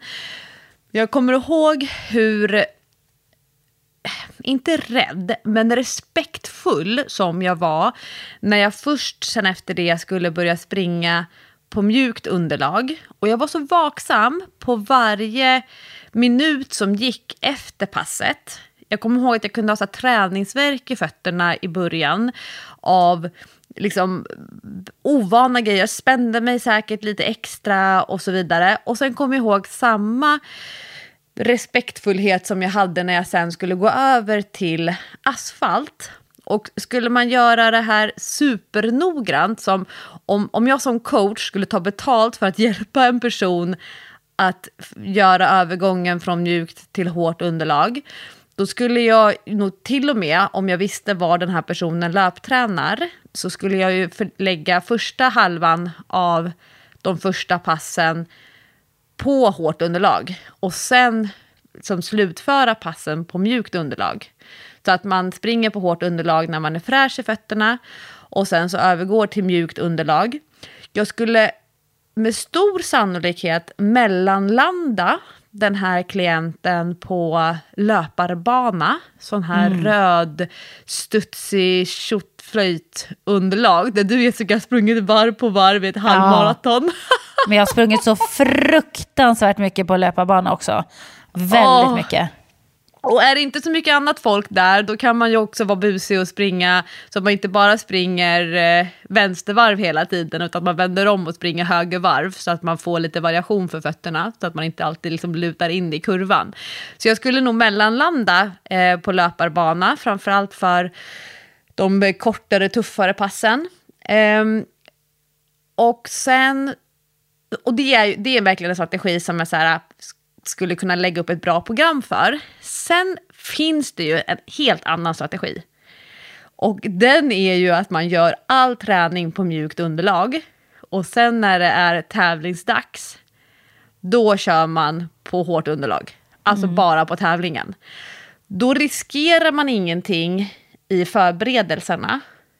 Jag kommer ihåg hur, inte rädd, men respektfull som jag var när jag först sen efter det skulle börja springa på mjukt underlag. Och jag var så vaksam på varje minut som gick efter passet. Jag kommer ihåg att jag kunde ha så här träningsvärk i fötterna i början av liksom ovana grejer. Jag spände mig säkert lite extra och så vidare. Och sen kom jag ihåg samma respektfullhet som jag hade när jag sen skulle gå över till asfalt. Och skulle man göra det här supernoggrant, som om, om jag som coach skulle ta betalt för att hjälpa en person att göra övergången från mjukt till hårt underlag, då skulle jag nog till och med, om jag visste var den här personen löptränar, så skulle jag ju lägga första halvan av de första passen på hårt underlag och sen som slutföra passen på mjukt underlag. Så att man springer på hårt underlag när man är fräsch i fötterna och sen så övergår till mjukt underlag. jag skulle med stor sannolikhet mellanlanda den här klienten på löparbana. Sån här mm. röd, studsig, tjottflöjt underlag. Där du, Jessica, har sprungit varv på varv i ett halvmaraton. Ja. Men jag har sprungit så fruktansvärt mycket på löparbana också. Väldigt oh. mycket. Och är det inte så mycket annat folk där, då kan man ju också vara busig och springa så att man inte bara springer eh, vänstervarv hela tiden, utan att man vänder om och springer högervarv så att man får lite variation för fötterna, så att man inte alltid liksom lutar in i kurvan. Så jag skulle nog mellanlanda eh, på löparbana, framförallt för de kortare, tuffare passen. Eh, och sen, och det är, det är verkligen en strategi som är så här, skulle kunna lägga upp ett bra program för. Sen finns det ju en helt annan strategi. Och den är ju att man gör all träning på mjukt underlag. Och sen när det är tävlingsdags, då kör man på hårt underlag. Alltså mm. bara på tävlingen. Då riskerar man ingenting i förberedelserna.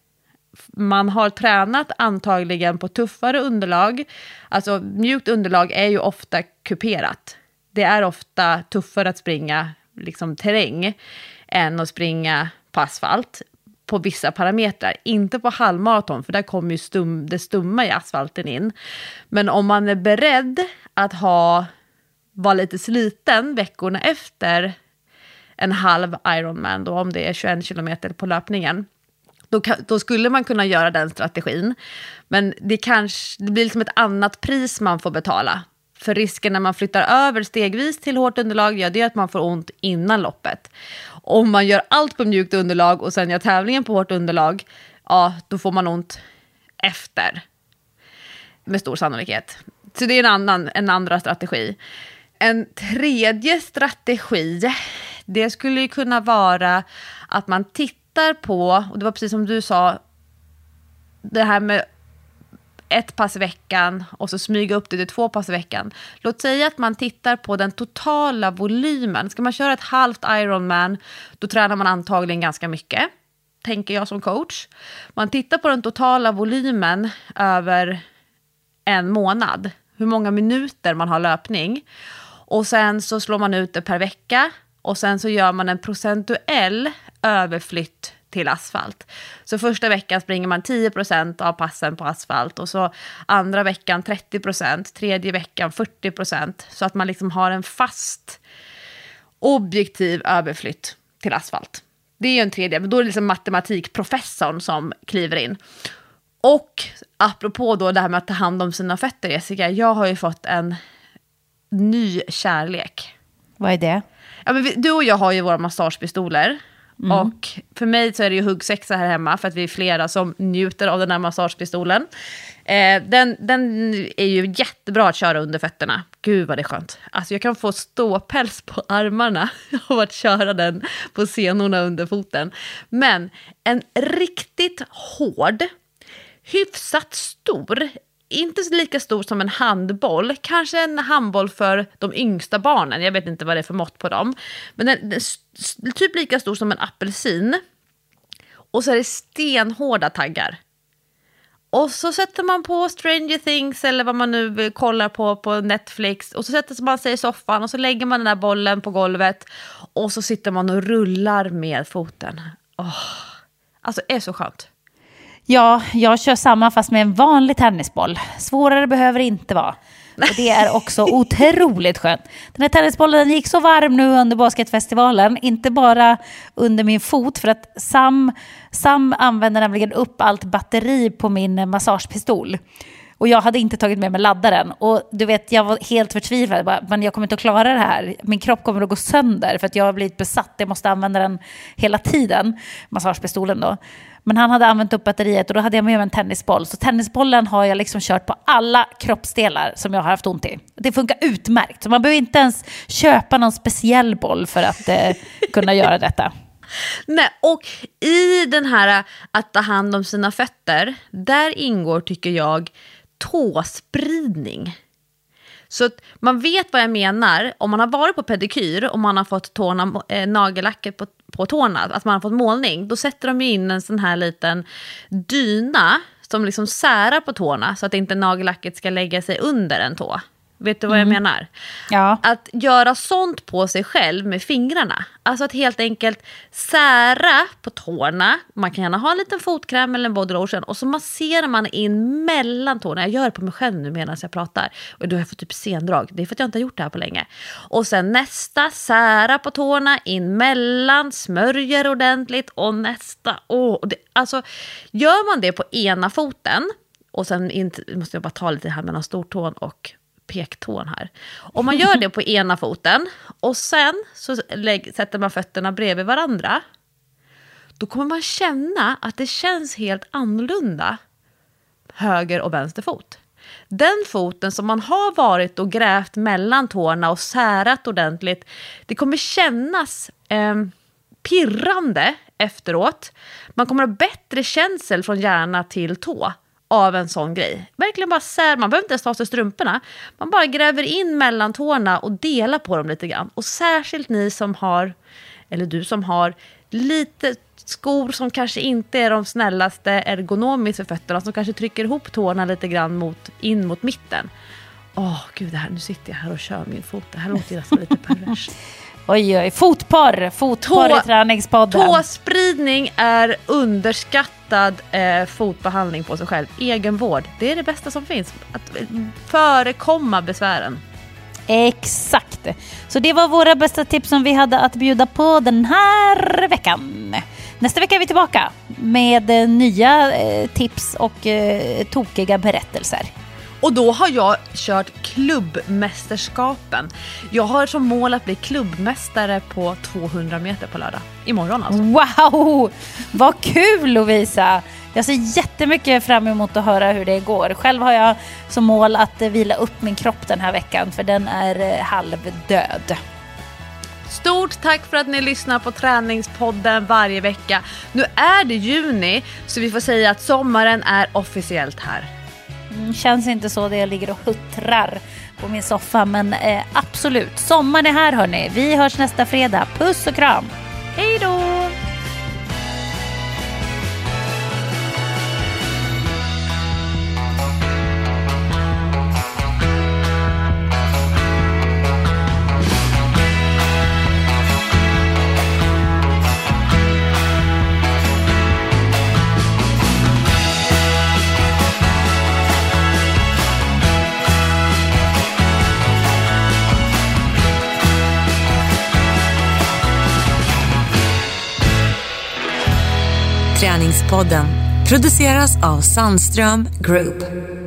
Man har tränat antagligen på tuffare underlag. Alltså mjukt underlag är ju ofta kuperat. Det är ofta tuffare att springa liksom terräng än att springa på asfalt på vissa parametrar. Inte på halvmaraton, för där kommer ju stum, det stumma i asfalten in. Men om man är beredd att ha vara lite sliten veckorna efter en halv Ironman, då om det är tjugoen kilometer på löpningen, Då, då skulle man kunna göra den strategin. Men det, kanske, det blir liksom ett annat pris man får betala. För risken när man flyttar över stegvis till hårt underlag, ja, det är att man får ont innan loppet. Om man gör allt på mjukt underlag och sen gör tävlingen på hårt underlag, ja, då får man ont efter. Med stor sannolikhet. Så det är en annan, en andra strategi. En tredje strategi, det skulle ju kunna vara att man tittar på, och det var precis som du sa, det här med ett pass i veckan och så smyga upp det till två pass i veckan. Låt säga att man tittar på den totala volymen. Ska man köra ett halvt Ironman, då tränar man antagligen ganska mycket, tänker jag som coach. Man tittar på den totala volymen över en månad. Hur många minuter man har löpning. Och sen så slår man ut det per vecka. Och sen så gör man en procentuell överflytt till asfalt. Så första veckan springer man tio procent av passen på asfalt. Och så andra veckan trettio procent. Tredje veckan fyrtio procent. Så att man liksom har en fast objektiv överflytt till asfalt. Det är ju en tredje. Men då är det liksom matematikprofessorn som kliver in. Och apropå då det här med att ta hand om sina fötter, Jessica. Jag har ju fått en ny kärlek. Vad är det? Ja, men vi, du och jag har ju våra massagepistoler. Mm. Och för mig så är det ju huggsexa här hemma, för att vi är flera som njuter av den här massagepistolen. Eh, den, den är ju jättebra att köra under fötterna. Gud vad det är skönt. Alltså jag kan få ståpäls på armarna av att köra den på senorna under foten. Men en riktigt hård, hyfsat stor, inte lika stor som en handboll, kanske en handboll för de yngsta barnen, jag vet inte vad det är för mått på dem, men den, den är typ lika stor som en apelsin, och så är det stenhårda taggar, och så sätter man på Stranger Things eller vad man nu kollar på på Netflix, och så sätter man sig i soffan och så lägger man den där bollen på golvet och så sitter man och rullar med foten. Oh, alltså det är så skönt. Ja, jag kör samma fast med en vanlig tennisboll. Svårare behöver det inte vara. Och det är också otroligt skönt. Den här tennisbollen gick så varm nu under basketfestivalen. Inte bara under min fot, för att Sam, Sam använder nämligen upp allt batteri på min massagepistol. Och jag hade inte tagit med mig laddaren. Och du vet, jag var helt förtvivlad. Bara, men jag kommer inte att klara det här. Min kropp kommer att gå sönder för att jag har blivit besatt. Jag måste använda den hela tiden. Massagepistolen då. Men han hade använt upp batteriet och då hade jag med mig en tennisboll. Så tennisbollen har jag liksom kört på alla kroppsdelar som jag har haft ont i. Det funkar utmärkt. Så man behöver inte ens köpa någon speciell boll för att eh, kunna göra detta. Nej, och i den här att ta hand om sina fötter, där ingår, tycker jag, tåspridning. Så att man vet vad jag menar. Om man har varit på pedikyr och man har fått tårna, äh, nagellacket på, på tårna, att man har fått målning, då sätter de in en sån här liten dyna som liksom särar på tårna så att inte nagellacket ska lägga sig under en tå. Vet du vad jag menar? Ja. Att göra sånt på sig själv med fingrarna. Alltså att helt enkelt sära på tårna. Man kan gärna ha en liten fotkräm eller en body lotion. Och så masserar man in mellan tårna. Jag gör det på mig själv nu medan jag pratar. Och då har jag fått typ sendrag. Det är för att jag inte har gjort det här på länge. Och sen nästa, sära på tårna. In mellan, smörjer ordentligt. Och nästa, åh. Och det, alltså, gör man det på ena foten. Och sen inte, måste jag bara ta lite här mellan stortån och pektån här. Om man gör det på ena foten och sen så lägg, sätter man fötterna bredvid varandra, då kommer man känna att det känns helt annorlunda höger och vänster fot. Den foten som man har varit och grävt mellan tårna och särat ordentligt, det kommer kännas eh, pirrande efteråt. Man kommer ha bättre känsel från hjärna till tå av en sån grej. Verkligen bara sär, man behöver inte ens ta sig strumporna. Man bara gräver in mellan tårna och delar på dem lite grann. Och särskilt ni som har, eller du som har lite skor som kanske inte är de snällaste ergonomiskt för fötterna, som kanske trycker ihop tårna lite grann mot, in mot mitten. Åh oh, gud, det här, nu sitter jag här och kör min fot. Det här låter ju nästan lite pervers. Oj, oj, fotporr. Fotporr Tå, i träningspodden. Tåspridning är underskattad eh, fotbehandling på sig själv. Egenvård, det är det bästa som finns. Att förekomma besvären. Exakt. Så det var våra bästa tips som vi hade att bjuda på den här veckan. Nästa vecka är vi tillbaka med eh, nya eh, tips och eh, tokiga berättelser. Och då har jag kört klubbmästerskapen. Jag har som mål att bli klubbmästare på tvåhundra meter på lördag. Imorgon alltså. Wow! Vad kul, Lovisa! Jag ser jättemycket fram emot att höra hur det går. Själv har jag som mål att vila upp min kropp den här veckan, för den är halvdöd. Stort tack för att ni lyssnar på Träningspodden varje vecka. Nu är det juni, så vi får säga att sommaren är officiellt här. Känns inte så, det jag ligger och huttrar på min soffa, men eh, absolut, sommaren är här hörni. Vi hörs nästa fredag. Puss och kram. Hej då! Träningspodden produceras av Sandström Group.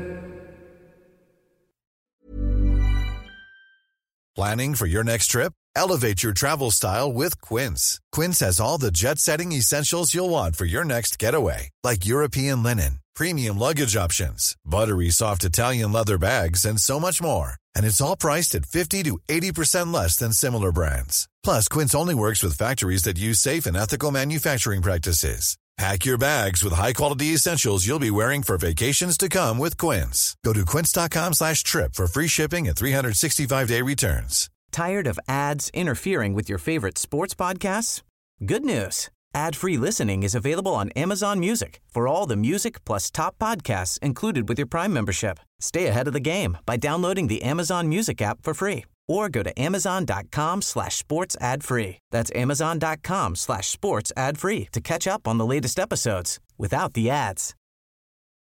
Planning for your next trip? Elevate your travel style with Quince. Quince has all the jet-setting essentials you'll want for your next getaway, like European linen, premium luggage options, buttery soft Italian leather bags, and so much more. And it's all priced at fifty to eighty percent less than similar brands. Plus, Quince only works with factories that use safe and ethical manufacturing practices. Pack your bags with high-quality essentials you'll be wearing for vacations to come with Quince. Go to quince.com slash trip for free shipping and three sixty-five day returns. Tired of ads interfering with your favorite sports podcasts? Good news. Ad-free listening is available on Amazon Music for all the music plus top podcasts included with your Prime membership. Stay ahead of the game by downloading the Amazon Music app for free or go to amazon.com slash sports ad free. That's amazon.com slash sports ad free to catch up on the latest episodes without the ads.